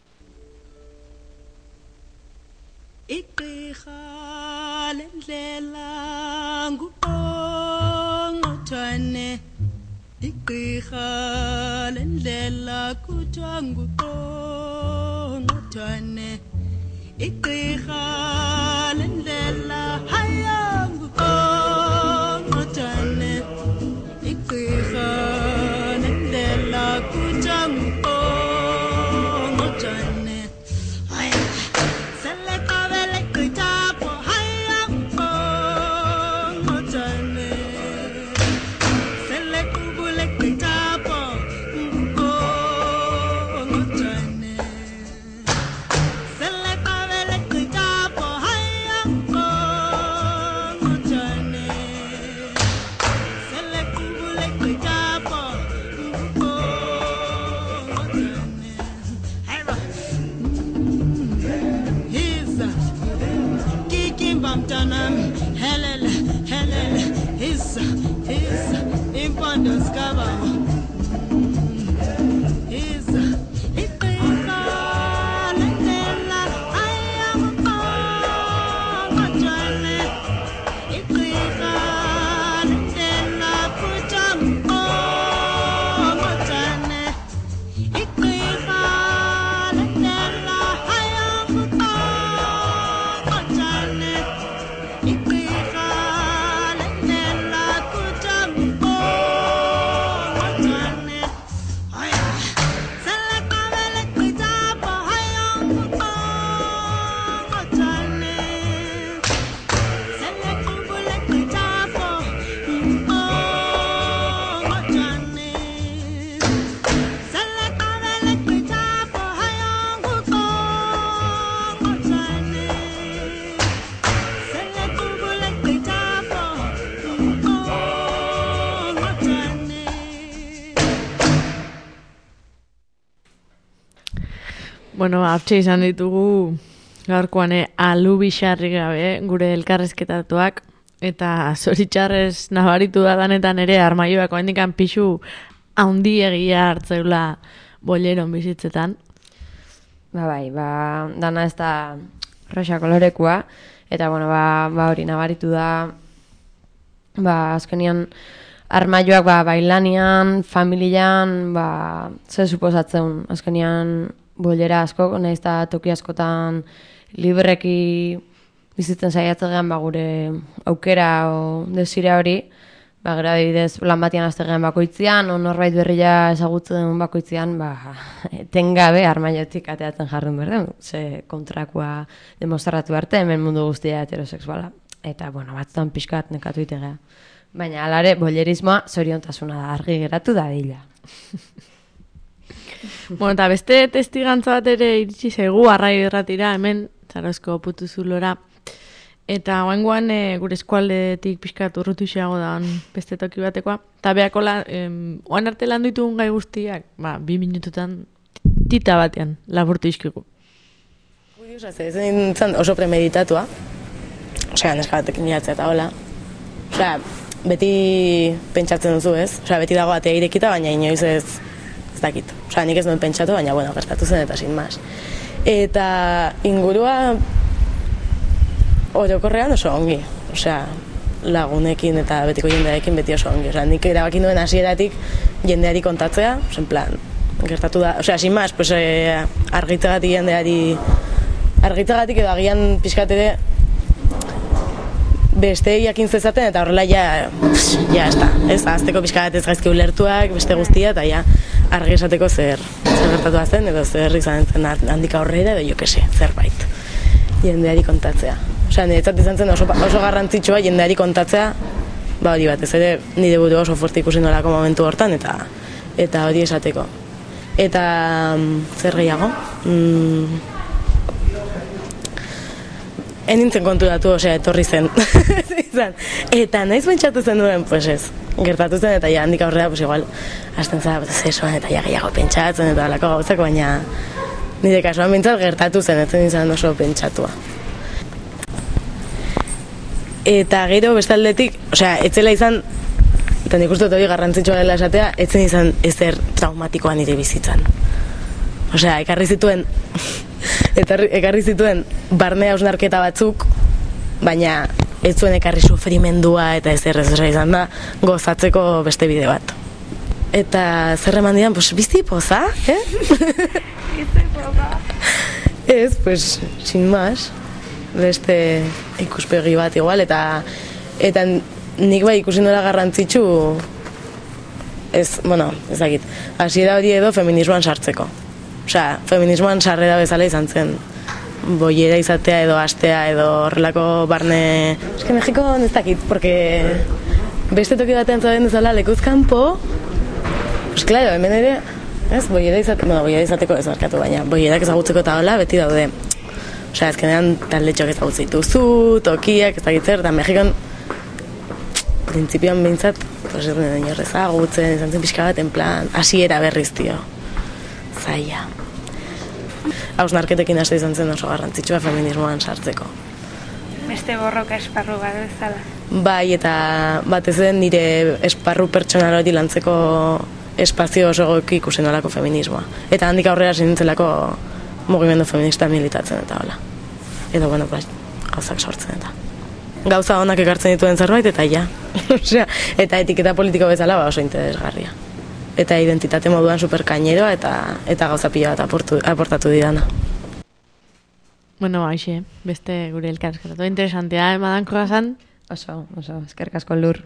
Igqirha lendlela nguqongqothwane, igqirha lendlela kuthiwa nguqongqothwane, igqirha lendlela haya nguqongqothwane, igqirha lendlela kuthiwa nguqongqothwane. Bueno, hautsi izan ditugu gaurkoan alu bixarri gabe gure elkarrezketatuak, eta zoritxarrez nabaritu da danetan ere armaioak oendikan pixu handiegia hartzeula boleron bizitzetan. Dana ez da rosa kolorekua, eta hori nabaritu da, azkenian armaioak bailanian, familian, ze suposatzen, azkenian bolera asko, nahiz da toki askotan libreki bizitzen saiatzen gure aukera o desira hori, gero adibidez lan batian aztegean bakoitzean, o norbait berria ezagutzen bakoitzean, etengabe armaiotik ateatzen jarrun berden, ze kontrakoa demostratu arte, hemen mundu guztia heterosexuala. Eta, batzutan pixkat nekatu itegea. Baina, alare, bolerismoa zoriontasuna da, argi geratu da dila. Eta beste testigantza bat ere iritsi zaigu Arraio Irratira, hemen Zarozko Putuzulora. Eta oaingoan gure eskualdetik pixkat urrutu xeago da beste toki batekoa. Eta behako oan arte lan ditugun gai guztiak, 2 minututan tita batean laburtu izkigu. Kuriosa, zen oso premeditatua. Osea, neskabatek miratzea eta hola. Osea, beti pentsatzen duzu ez. Osea, beti dago atea irekita, baina inoiz ez dakit. Osea, nik ez nuen pentsatu, baina, gertatu zen eta sin mas. Eta ingurua orokorrean oso ongi. Osea, lagunekin eta betiko jendearekin beti oso ongi. Osea, nik erabaki nuen hasieratik jendeari kontatzea, en plan, gertatu da. Osea, sin mas, pues, argitzegatik edo agian pixkat ere beste jakin zezaten eta horrela ez da, azteko pixkat ez gaizki ulertuak, beste guztia, eta argi esateko zer gertatu zen, edo zer izan zen handik aurrera, edo jokese, zerbait, jendeari kontatzea. Osea, niretzat izan zen oso garrantzitsua jendeari kontatzea, hori batez ere, nire buru oso fuerte ikusi nolako momentu hortan, eta hori esateko. Eta zer gehiago? Enintzen konturatu, osea, etorri zen. Eta naiz pentsatu zen duen, pues ez. Gertatu zen, eta ja handik aurrera, pues igual, hasten zara, zesuan, eta ja gehiago pentsatzen, eta alako gauzak, baina nire kasuan bintzat gertatu zen, ez zen izan oso pentsatua. Eta gero bestaldetik, osea, etzela izan, eta nik uste dut hori garrantzitsua dela esatea, etzen izan ezer traumatikoa nire bizitzan. Osea, ekarri zituen barne hausnarketa batzuk, baina ez zuen ekarri sufrimendua eta ez izan da gozatzeko beste bide bat. Eta zer eman dian, pues, bizi poza, Ez, pues, sin más, beste ikuspegi bat igual, eta nik bai ikusi nola garrantzitsu, ez dakit, hasiera hori edo feminismoan sartzeko. Osea, feminismoan sarrera bezala izan zen, boiera izatea edo astea edo horrelako barne... Eske Mexiko ez dakit, porque beste toki batean zauden dezala lekuz kanpo, pues claro, hemen ere, ez, boiera izateko ez markatu, baina boierak ezagutzeko eta hola beti daude. Osea, ezkenean taldetxoak ezagutzen dituzu, tokiak, ez dakit zer, eta Mexikon printzipioan behintzat, pues ez den inor ezagutzen, izan zen pixka bat, en plan, hasiera berriz, tio. Zaila. Hausnarketekin hasi izan zen oso garrantzitsua feminismoan sartzeko. Beste borroka esparru bat bezala. Bai, eta batez den nire esparru pertsonal hori lantzeko espazio oso goki ikusi nolako feminismoa. Eta handik aurrera sinintzelako mugimendu feminista militatzen eta hola. Edo, bueno, gauzak sortzen eta. Gauza honak ekartzen dituen zerbait eta ja. Osea, eta etiketa politiko bezala oso interesgarria. Eta identitate moduan superkaineroa eta gauza pila bat aportatu didana. Bueno, haixe, beste gure elkarrezketatu interesantea, madankoa zan? Oso, eskerrik asko Lur.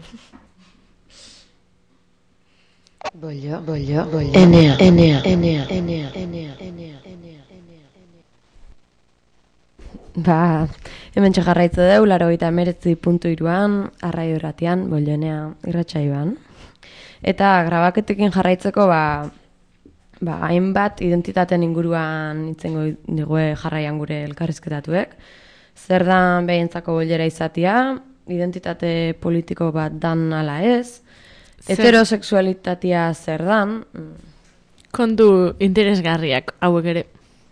Bollo. Enea. Ba, hemen jarraitzu deu, 89.3an, Arraio Irratian, Bollo-Enea irratsaioan. Eta grabaketekin jarraitzeko, hainbat identitateen inguruan itzengo digue jarraian gure elkarrizketatuek. Zer dan behintzako bollera izatea, identitate politiko bat dan ala ez, heterosexualitatea zer dan. Kontu interesgarriak hauek ere.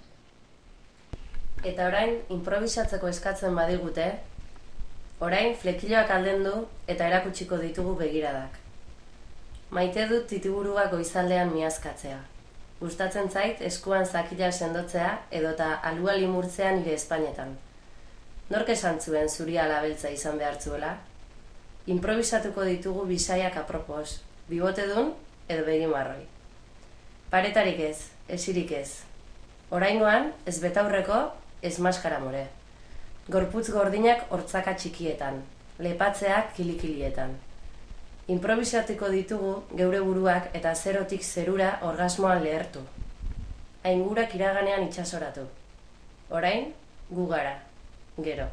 Eta orain, improvisatzeko eskatzen badigute, orain flekiloak aldendu eta erakutsiko ditugu begiradak. Maite dut titiburua goizaldean miazkatzea. Gustatzen zait eskuan zakila sendotzea edota alua limurtzea nire espainetan. Nork esan zuen zuria labeltza izan behartzuela? Improvisatuko ditugu bisaiak apropos, bibotedun edo begimarroi. Paretarik ez, esirik ez. Oraingoan, ez betaurreko, ez maskara more. Gorputz gordinak hortzaka txikietan, lepatzeak kilikilietan. Improvisatuko ditugu geure buruak eta zerotik zerura orgasmoan lehertu. Aingurak iraganean itxasoratu. Orain, gu gara. Gero.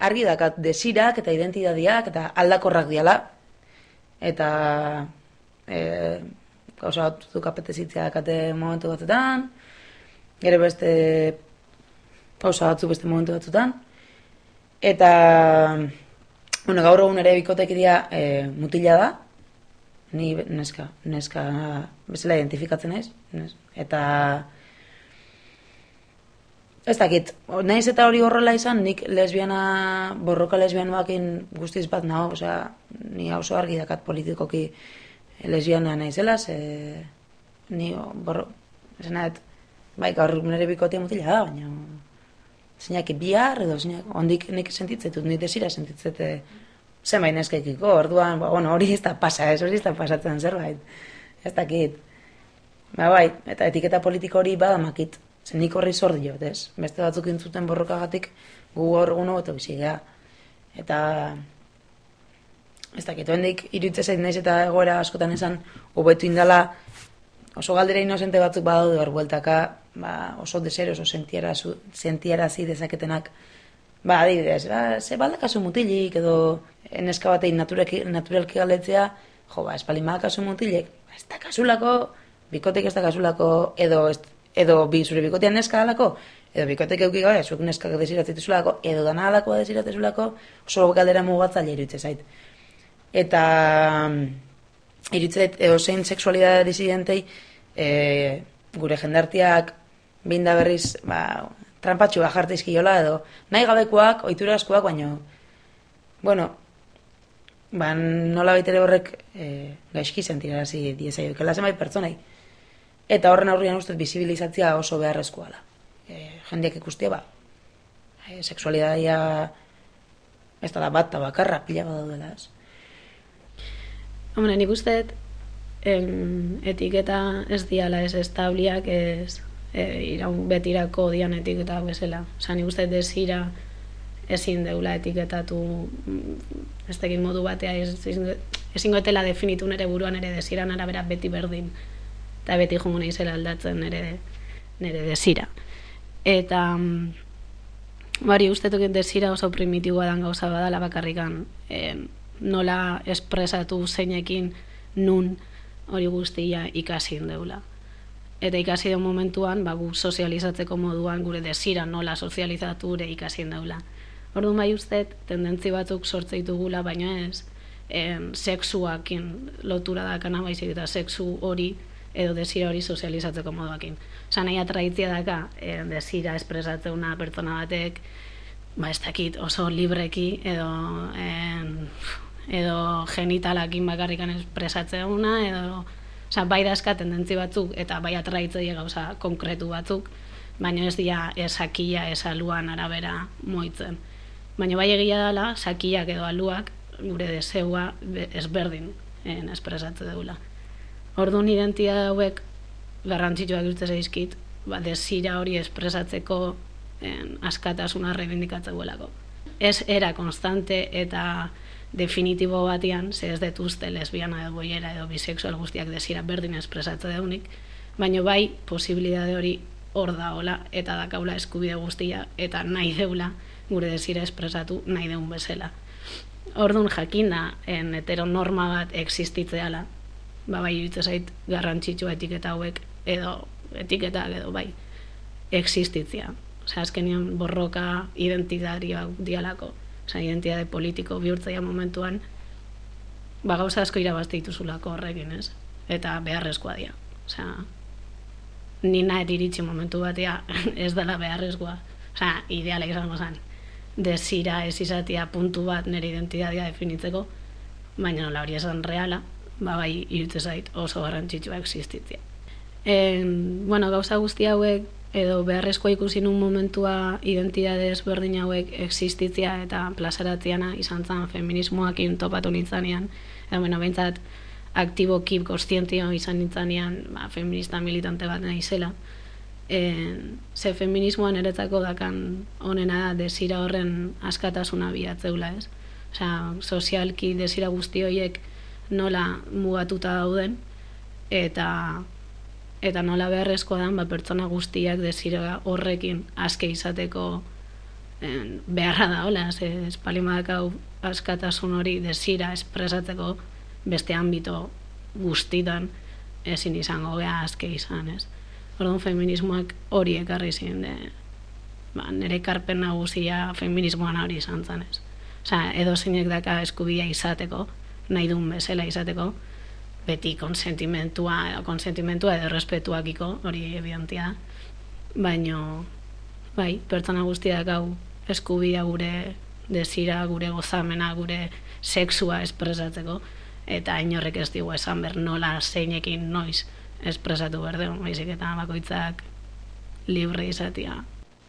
argi dakat desirak eta identidadiak eta aldakorrak diala. Eta gauza batzuk apetezitzea dakate momentu batzutan, gero beste gauza batzuk beste momentu batzutan. Eta bueno, gaur egun ere bikotekidia mutila da, ni neska bezala identifikatzen naiz, eta ez dakit, naiz eta hori horrela izan, nik lesbiana, borroka lesbianoakin guztiz bat nago, osea, ni oso argi dakat politikoki lesbiana naizela, ni esanet, bai, gaur nire bikotea mutila da, baina zeinak bihar edo zeinak, ondik nik sentitzetut, nik desira sentitzete zenbait neskekiko, orduan, bueno, hori ez da pasa, hori ez da pasatzen zerbait, ez dakit. Bai, eta etiketa politiko hori badamakit. Nik horri zor diot, ez? Beste batzuk intzuten borrokagatik gu hor egun hobeto bizigea. Eta ez dakit, hendik iruditzen zait naiz eta egoera askotan esan hobetu indala oso galdera inosente batzuk badaude hor bueltaka, oso desero, oso sentiarazi dezaketenak, adibidez, ze baldakazu mutilik edo neska batei naturalki galdetzea, espalin badakazu mutilek, ez da kasulako, bikotek ez da kasulako, edo zure bikotean neska alako, edo bikotek euki gabe, zuek neskak desiratzituzulako, edo dana alako desiratzituzulako, oso galdera mugatzaile iruditzen zait. Eta iruditzen zait, zein sexualidade disidentei, gure jendartiak binda berriz, trampatxua jartizkiola, edo nahi gabekoak, ohitura askoak, baino, bueno, nola baitere horrek gaizki sentirarazi diezaioikela zenbait pertsonai. Eta horren aurrean ustez bizibilizatzea oso beharrezkoa da. Jendeak ikustea, sexualidadea ez da bat eta bakarra pila badaudela, ez. Hombre, nik usteet etiketa ez diala ez establiak, ez betirako dian etiketa bezala. Osa, nik usteet desira ezin deula etiketatu ez tekin modu batea, ezingo etela definitu nire buruan ere desiran arabera beti berdin. Eta beti jongo nahizela aldatzen nire desira. Eta bari ustetuk desira oso primitiboa dan gauza badala bakarrikan nola espresatu zeinekin nun hori guztia ikasi deula. Eta ikasi den momentuan, gu sozializatzeko moduan gure desira nola sozializatu ere ikasi deula. Orduan bai usteet, tendentzi batzuk sortzeitugula, baina ez sexuakin lotura dakana baizik eta sexu hori edo desira hori sozializatzeko moduakin. Osa, nahi atraitzia daka, desira espresatzen una pertsona batek, ez dakit oso libreki, edo genitalakin bakarrikan espresatzen una, edo, osa, bai dazka tendentzi batzuk, eta bai atraitzea gauza konkretu batzuk, baina ez dira esakia, esaluan arabera moitzen. Baina bai egia dela, sakiak edo aluak, gure deseua ezberdin espresatzen deula. Orduan identitate hauek garrantzitsuak uste zaizkit, desira hori espresatzeko askatasuna reivindikatzeuelako. Ez era konstante eta definitibo batean, ze ez detuzte lesbiana edo boiera edo bisexual guztiak desira berdin espresatze deunik, baina bai posibilitate hori hor daola eta dakaula eskubide guztia eta nahi deula gure desira espresatu nahi deun bezala. Orduan jakinda heteronorma bat existitzeala, bai iruditzen zait garrantzitsua etiketa hauek edo etiketak edo bai existitzea. Osea, azkenean borroka identitarioak dialako, osea, identitate politiko bihurtzaia momentuan gauza asko irabazte dituzulako horrekin, ez? Eta beharrezkoa dira. Osea, ni nahet iritsi momentu batea ez dela beharrezkoa. Osea, ideala izango zen. Desira ez izatea puntu bat nire identitatea definitzeko, baina nola hori esan reala, bai iruditzen zait oso garrantzitsua existitzea. Gauza guzti hauek edo beharrezkoa ikusi nun momentua identitate ezberdin hauek existitzea eta plazaratzeana izan zen feminismoakin topatu nintzanean, edo behintzat aktiboki kontzientia izan nintzanean feminista militante bat naizela. Ze feminismoan eretzako dakan honena da desira horren askatasuna bilatzeula, ez? Osea, sozialki desira guzti horiek nola mugatuta dauden eta nola beharrezkoa dan pertsona guztiak desira horrekin aske izateko beharra da, hola, espalimadakau askatasun hori desira espresatzeko beste ambito guztitan ezin izango geha azke izan, ez? Orduan feminismoak hori ekarri zin, nire ekarpen nagusia feminismoan hori izan zen, ez? Osea, edo zeinek daka eskubidea izateko, nahi duen bezala izateko, beti konsentimentua edo respetuakiko, hori evidentia da, baino, bai, pertsona guztiak hau eskubidea gure desira, gure gozamena, gure sexua espresatzeko, eta inorrek ez digu esan ber nola zeinekin noiz espresatu behar dugu, baizik eta bakoitzak libre izatea.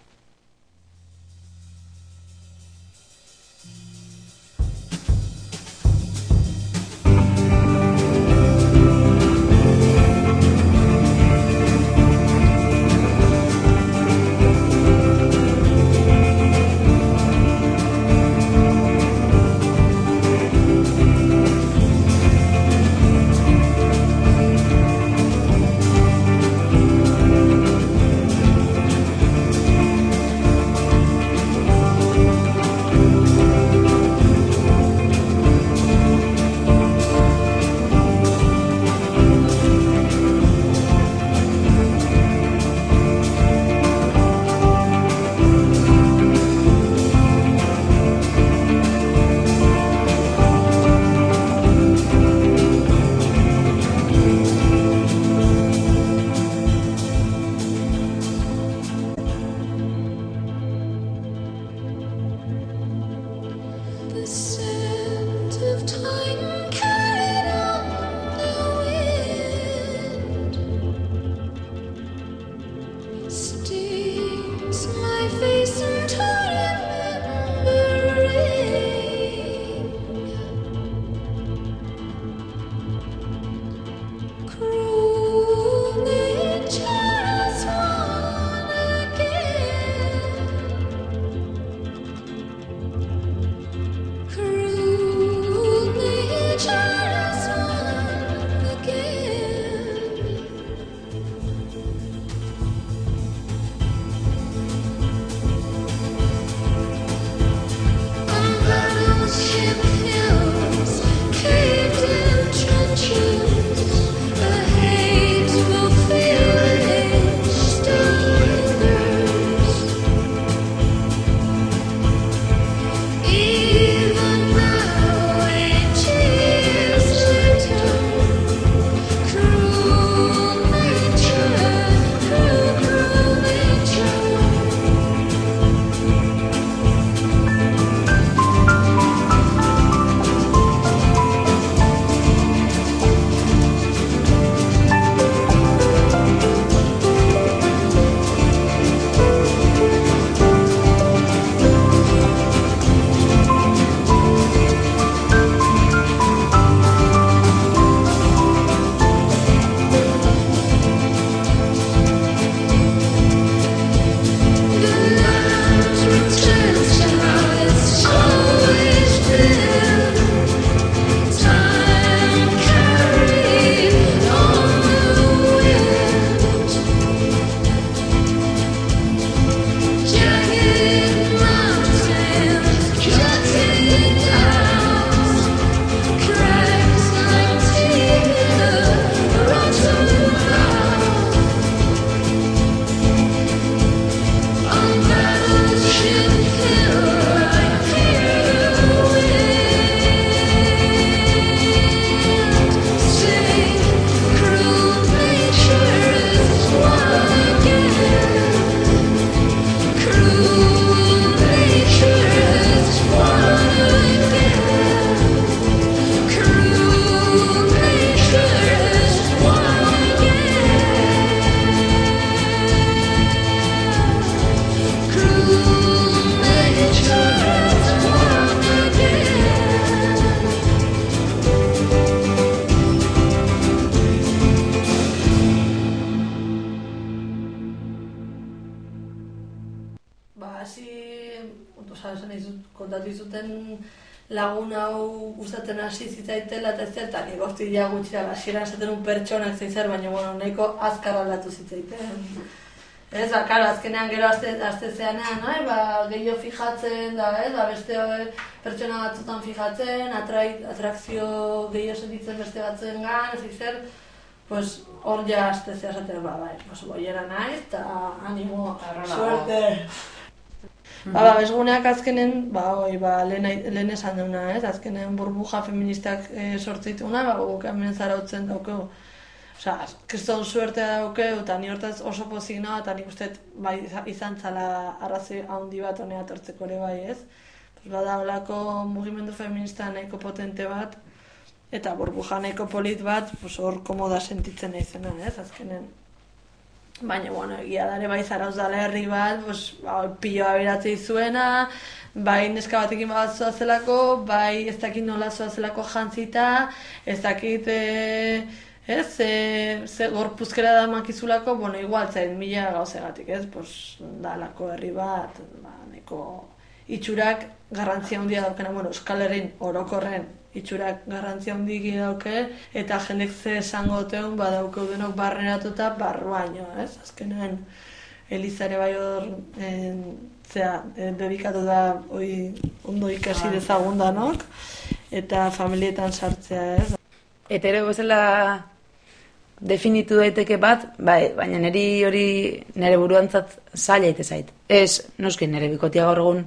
kontatu izuten lagun hau gustatzen hasi zitzaitela eta ez eta nik hostila gutxira hasieran esaten un pertsonak zer, baina bueno, nahiko azkar aldatu zitzaiten Ez, karo, azkenean gero azte zeanean, gehiago fijatzen, beste pertsona batzutan fijatzen, atrakzio gehiago sentitzen beste batzuen gan, ez zer, pues hor ja azte zea esaten, boiera naiz, eta animo, suerte. Bezguneak azkenen, lehen esan duna, azkenen burbuja feministak sortzituna, guk hemen zarautzen daukegu. Kriston suertea daukeu, eta ni hortaz oso pozik nago, eta nik uste izan zala arrazoi handi bat honea tortzeko ere bai, ez? Bada holako mugimendu feminista nahiko potente bat, eta burbuja nahiko polit bat, hor komoda sentitzen naizena, ez? Azkenen. Baina, egia dare bai zarauz dala herri bat, piloa beratzei zuena, bai neska batekin bat zoazelako, bai ez dakit nola zoazelako jantzita, ez dakit... gorpuzkera da makizulako, igual zain mila gauzegatik, da lako herri bat, neko itxurak garrantzia handia daukena, Euskal Herrin orokorren itxurak garrantzia handia dauke, eta jendek ze esango teun, daukeu denok barreratuta barruaino, azkenean Elizare bai hor, dedikatu da ondo ikasi dezagun danok, eta familietan sartzea, ez? Hetero bezala definitu daiteke bat, baina niri hori nire buruantzat zaila ite zait. Ez, noski, nire bikotia gaur egun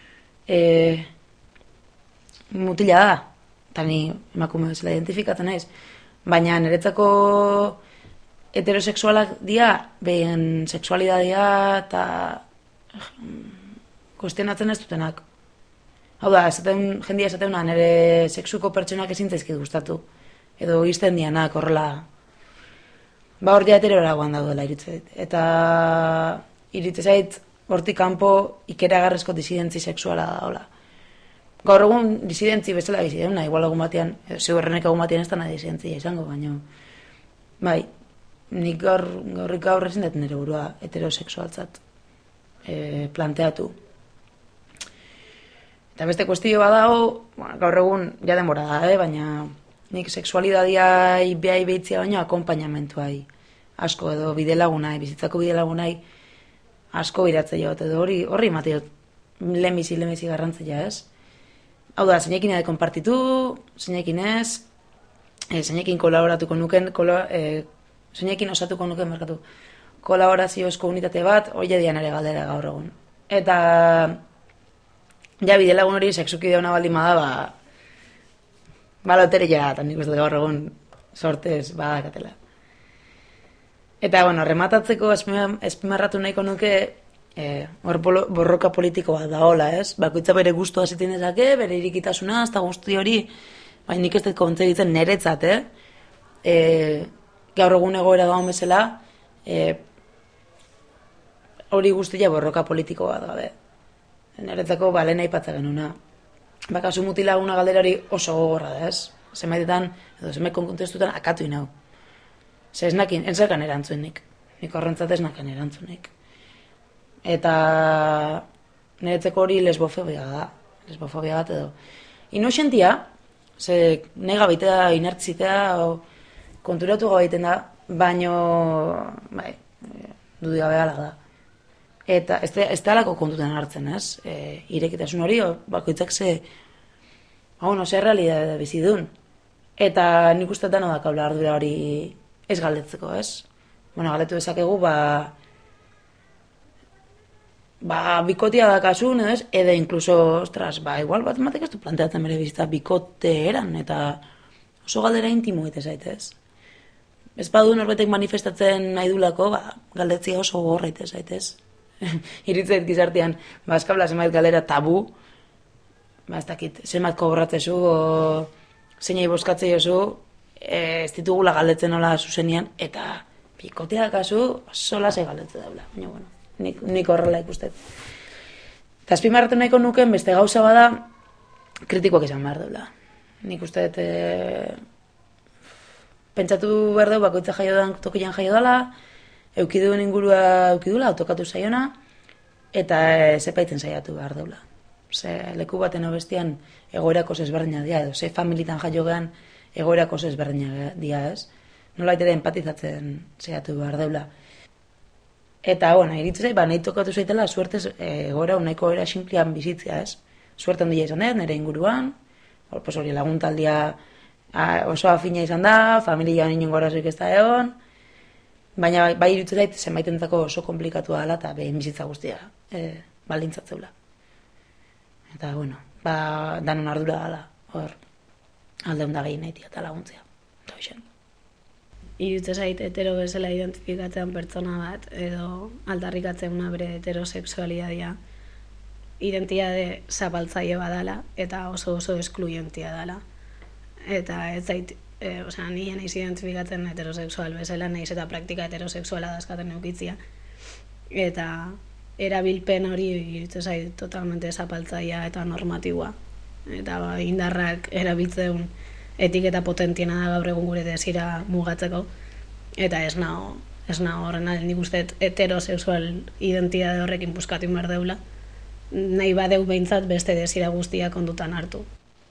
mutila da, eta ni emakume bezala identifikatzen naiz. Baina niretzako heterosexualak dira, behin sexualidadea eta kuestionatzen ez dutenak. Hau da, jendia esateuna nire sexuko pertsonak ezin zaizkit gustatu. Edo izten dianak horrela, hor ja heteroragoan daudela iritzait. Eta iritzait hortik kanpo ikeragarrezko disidentzi sexuala da, hola. Gaur egun disidentzi bezala bizi deuna, igual egun batean, ziurrenek egun batean ez da nahi disidentzia izango, baina... Bai, nik gaur ezin dut nire burua heterosexualtzat planteatu. Eta beste kuestio badago, gaur egun ja denbora da, baina... Nik sexualidadiai behai behitzia baino akompainamentuai asko edo bidelagunai, bizitzako bidelagunai asko biratzea jot, edo horri emate jot lehenbizi garrantzia, ez? Hau da, zeinekin edo konpartitu, zeinekin ez, zeinekin kolaboratuko nuken, zeinekin osatuko nuken merkatu kolaborazioezko unitate bat, hori dian ere galdera gaur egun. Eta ja bidelagun hori sexuki deuna baldin bada, loteria, eta nik uste gaur egun sortez badakatela. Eta, rematatzeko espimarratu nahiko nuke hor borroka politiko bat daola, ez? Bakoitza bere guztua zitin dezake, bere irikitasuna, eta guzti hori, baina nik ez dut kontzegitzen niretzat, gaur egun egoera dagoen bezala, hori guztia borroka politiko bat gabe. Niretzako lehen aipatzen genuna. Kasu mutilaguna galderari oso gogorra da, ez? Zemaitetan, edo zemekon kontestutan akatu inau. Ez nakan erantzunik. Nik horrentzat ez nakan erantzunik. Eta niretzeko hori lesbofobia da. Lesbofobia bat edo. Inoxentia, nahi gabitea, inertzitea, konturatu gabaiten da, baino, dudia behala da. Eta ez da alako kontutan hartzen, ez? Irekitasun hori, bakoitzak ze realidade bizi duen. Eta nik uste dano dakaula ardura hori ez galdetzeko, ez? Galdetu dezakegu, bikotia dakasun, ez? Edo inkluso, igual bat ematek ez du planteatzen bere bizitza bikote eran, eta oso galdera intimo egite zaitez. Ez badu norbetek manifestatzen nahi dulako, galdetzia oso gorra egite zaitez. Iritzait gizartean, eskabla zenbait galera tabu, ez dakit, zenbat koborratzezu, zeinai boskatzei oso, ez ditugula galdetzen nola zuzenian, eta bikotea dakazu, sola ze galdetze daula. Baina, nik horrela ikustet. Eta azpimarratu nahiko nuken, beste gauza bada, kritikoak izan behar daula. Nik usteet, pentsatu behar dau, bakoitza tokian jaio dala, eukiduen ingurua eukidula, autokatu zaiona, eta zepaiten saiatu behar daula. Leku baten obestian egoerako ezberdina dira, edo familitan jaio gehan egoerako ezberdina dira, ez? Nola ere empatizatzen saiatu behar daula. Eta, bueno, iritzu zait, nahi tokatu zaitela, suertez, gora nahiko era simplean bizitzea, ez? Suerte handia izan dut, nire inguruan, pues hori laguntaldia oso afina izan da, familia ninen gorazoik ez da egon, baina bai iritzu zait, zenbaitentzako oso komplikatua dela, eta behin bizitza guztia baldintzatzeula. Eta, bueno, danon ardura dela, hor, aldeun da gehi nahitia eta laguntzea. Eta hoxen. Iruditzen zait hetero bezala identifikatzean pertsona bat, edo aldarrikatzen una bere heterosexualitatea identitate zapaltzaile badala, eta oso eskluyentia dela. Eta ez zait, nire naiz identifikatzen heterosexual bezala, naiz eta praktika heterosexuala dazkaten eukitzia. Eta erabilpen hori iruditzen zait totalmente zapaltzailea eta normatiboa. Eta indarrak erabiltzen etiketa potentiena da gaur egun gure desira mugatzeko, eta ez nao horren nik uste heterosexual identitate horrekin buskatu behar deula, nahi badeu behintzat beste desira guztia kondutan hartu.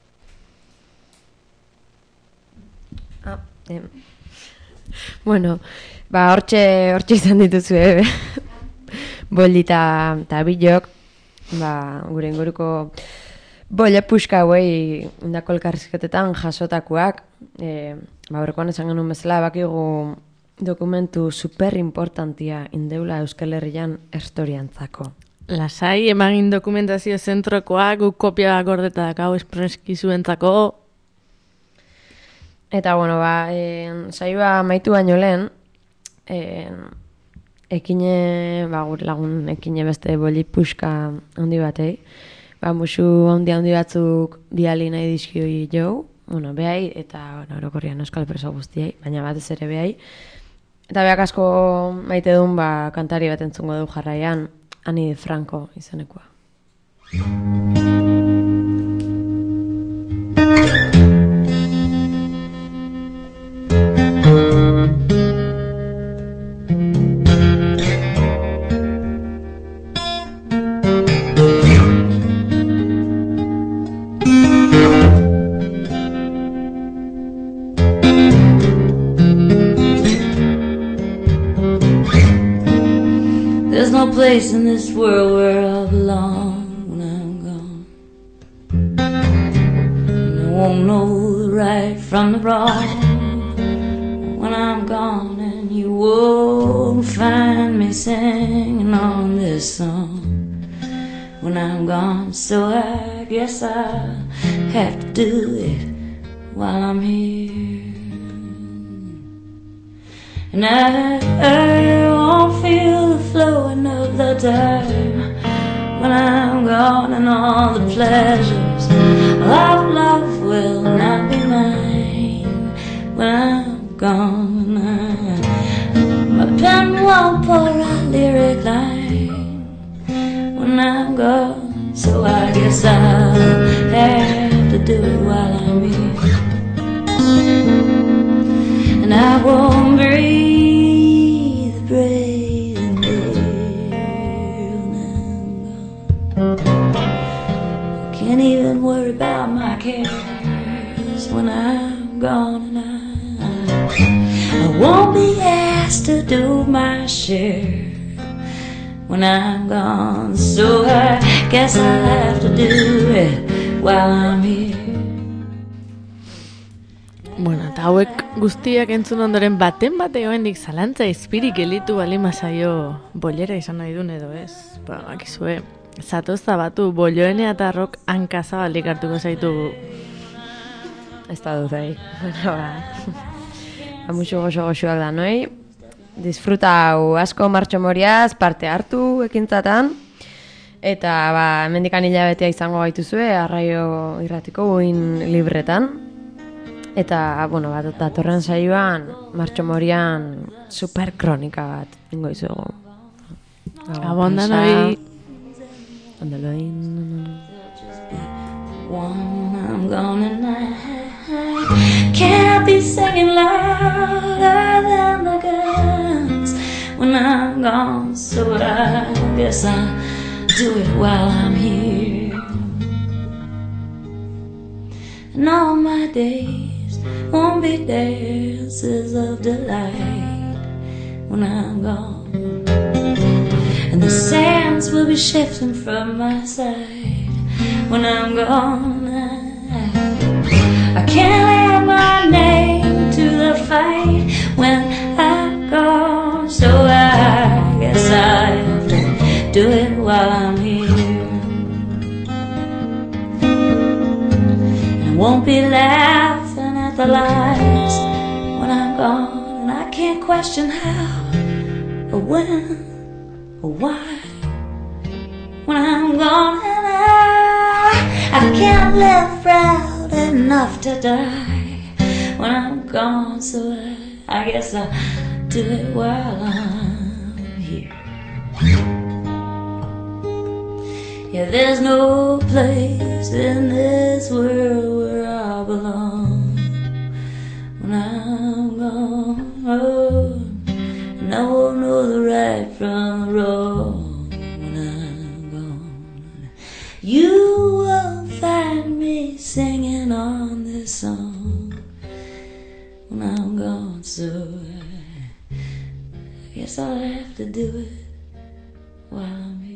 Bueno, hortxe izan dituzue, Bolli eta Bilok, gure inguruko bolle puxka hauei indako elkarrizketetan jasotakoak, horrekoan esan genuen bezala, bakigu dokumentu super importantia indeula Euskal Herrian historiantzako. Lasai, emagin dokumentazio zentrokoa, guk kopia gordeta dakau espreskizuentzako. Eta, bueno, saioa maitu baino lehen, gure lagun ekine beste bolli puxka handi batei, musu handi batzuk biali nahi dizkioi jau, behai, eta orokorrian euskal preso guztiei, baina batez ere behai. Eta behak asko maite duen kantari bat entzungo du jarraian, Ani Franco izenekoa. Place in this world where I belong when I'm gone. And I won't know the right from the wrong when I'm gone, and you won't find me singing on this song when I'm gone. So I guess I'll have to do it while I'm here. And I won't feel the flowing of the time when I'm gone, and all the pleasures of love will not be mine when I'm gone. My pen won't pour a lyric line when I'm gone, so I guess I'll have to do it while I'm here. And I won't breathe in there when I'm gone. Can't even worry about my cares when I'm gone, and I won't be asked to do my share when I'm gone. So I guess I'll have to do it while I'm here. Bueno, eta hauek guztiak entzun ondoren baten bateoendik zalantza izpirik elitu balima zaio bollera izan nahi duen edo ez. Akizue, zatozta batu bolloenea eta rock hankazabalik hartuko zaitugu. Ez da dut ahi. Musu goxo-goxoak da, noi? Disfruta hau asko Martxo Moriaz parte hartu ekintzatan. Eta hemendikan hilabetea izango gaituzue, Arraio Irratiko guin libretan. Eta, datorren saioan, Martxo Morian super kronika bat ingo izugu. Abondan hori. I'm gone and I can't be singing louder than the guns when I'm gone, so I guess I'll do it while I'm here. And all my days won't be dances of delight when I'm gone. and the sands will be shifting from my side when I'm gone. I can't add my name to the fight when I'm gone, so I guess I have to do it while I'm here. And I won't be laughing at the lies when I'm gone, and I can't question how or when or why when I'm gone, and I can't live proud enough to die when I'm gone, so I guess I'll do it while I'm here. Yeah, there's no place in this world where I belong when I'm gone. Oh, no one know the right from the wrong when I'm gone. You will find me singing on this song when I'm gone, so I guess I'll have to do it while I'm here.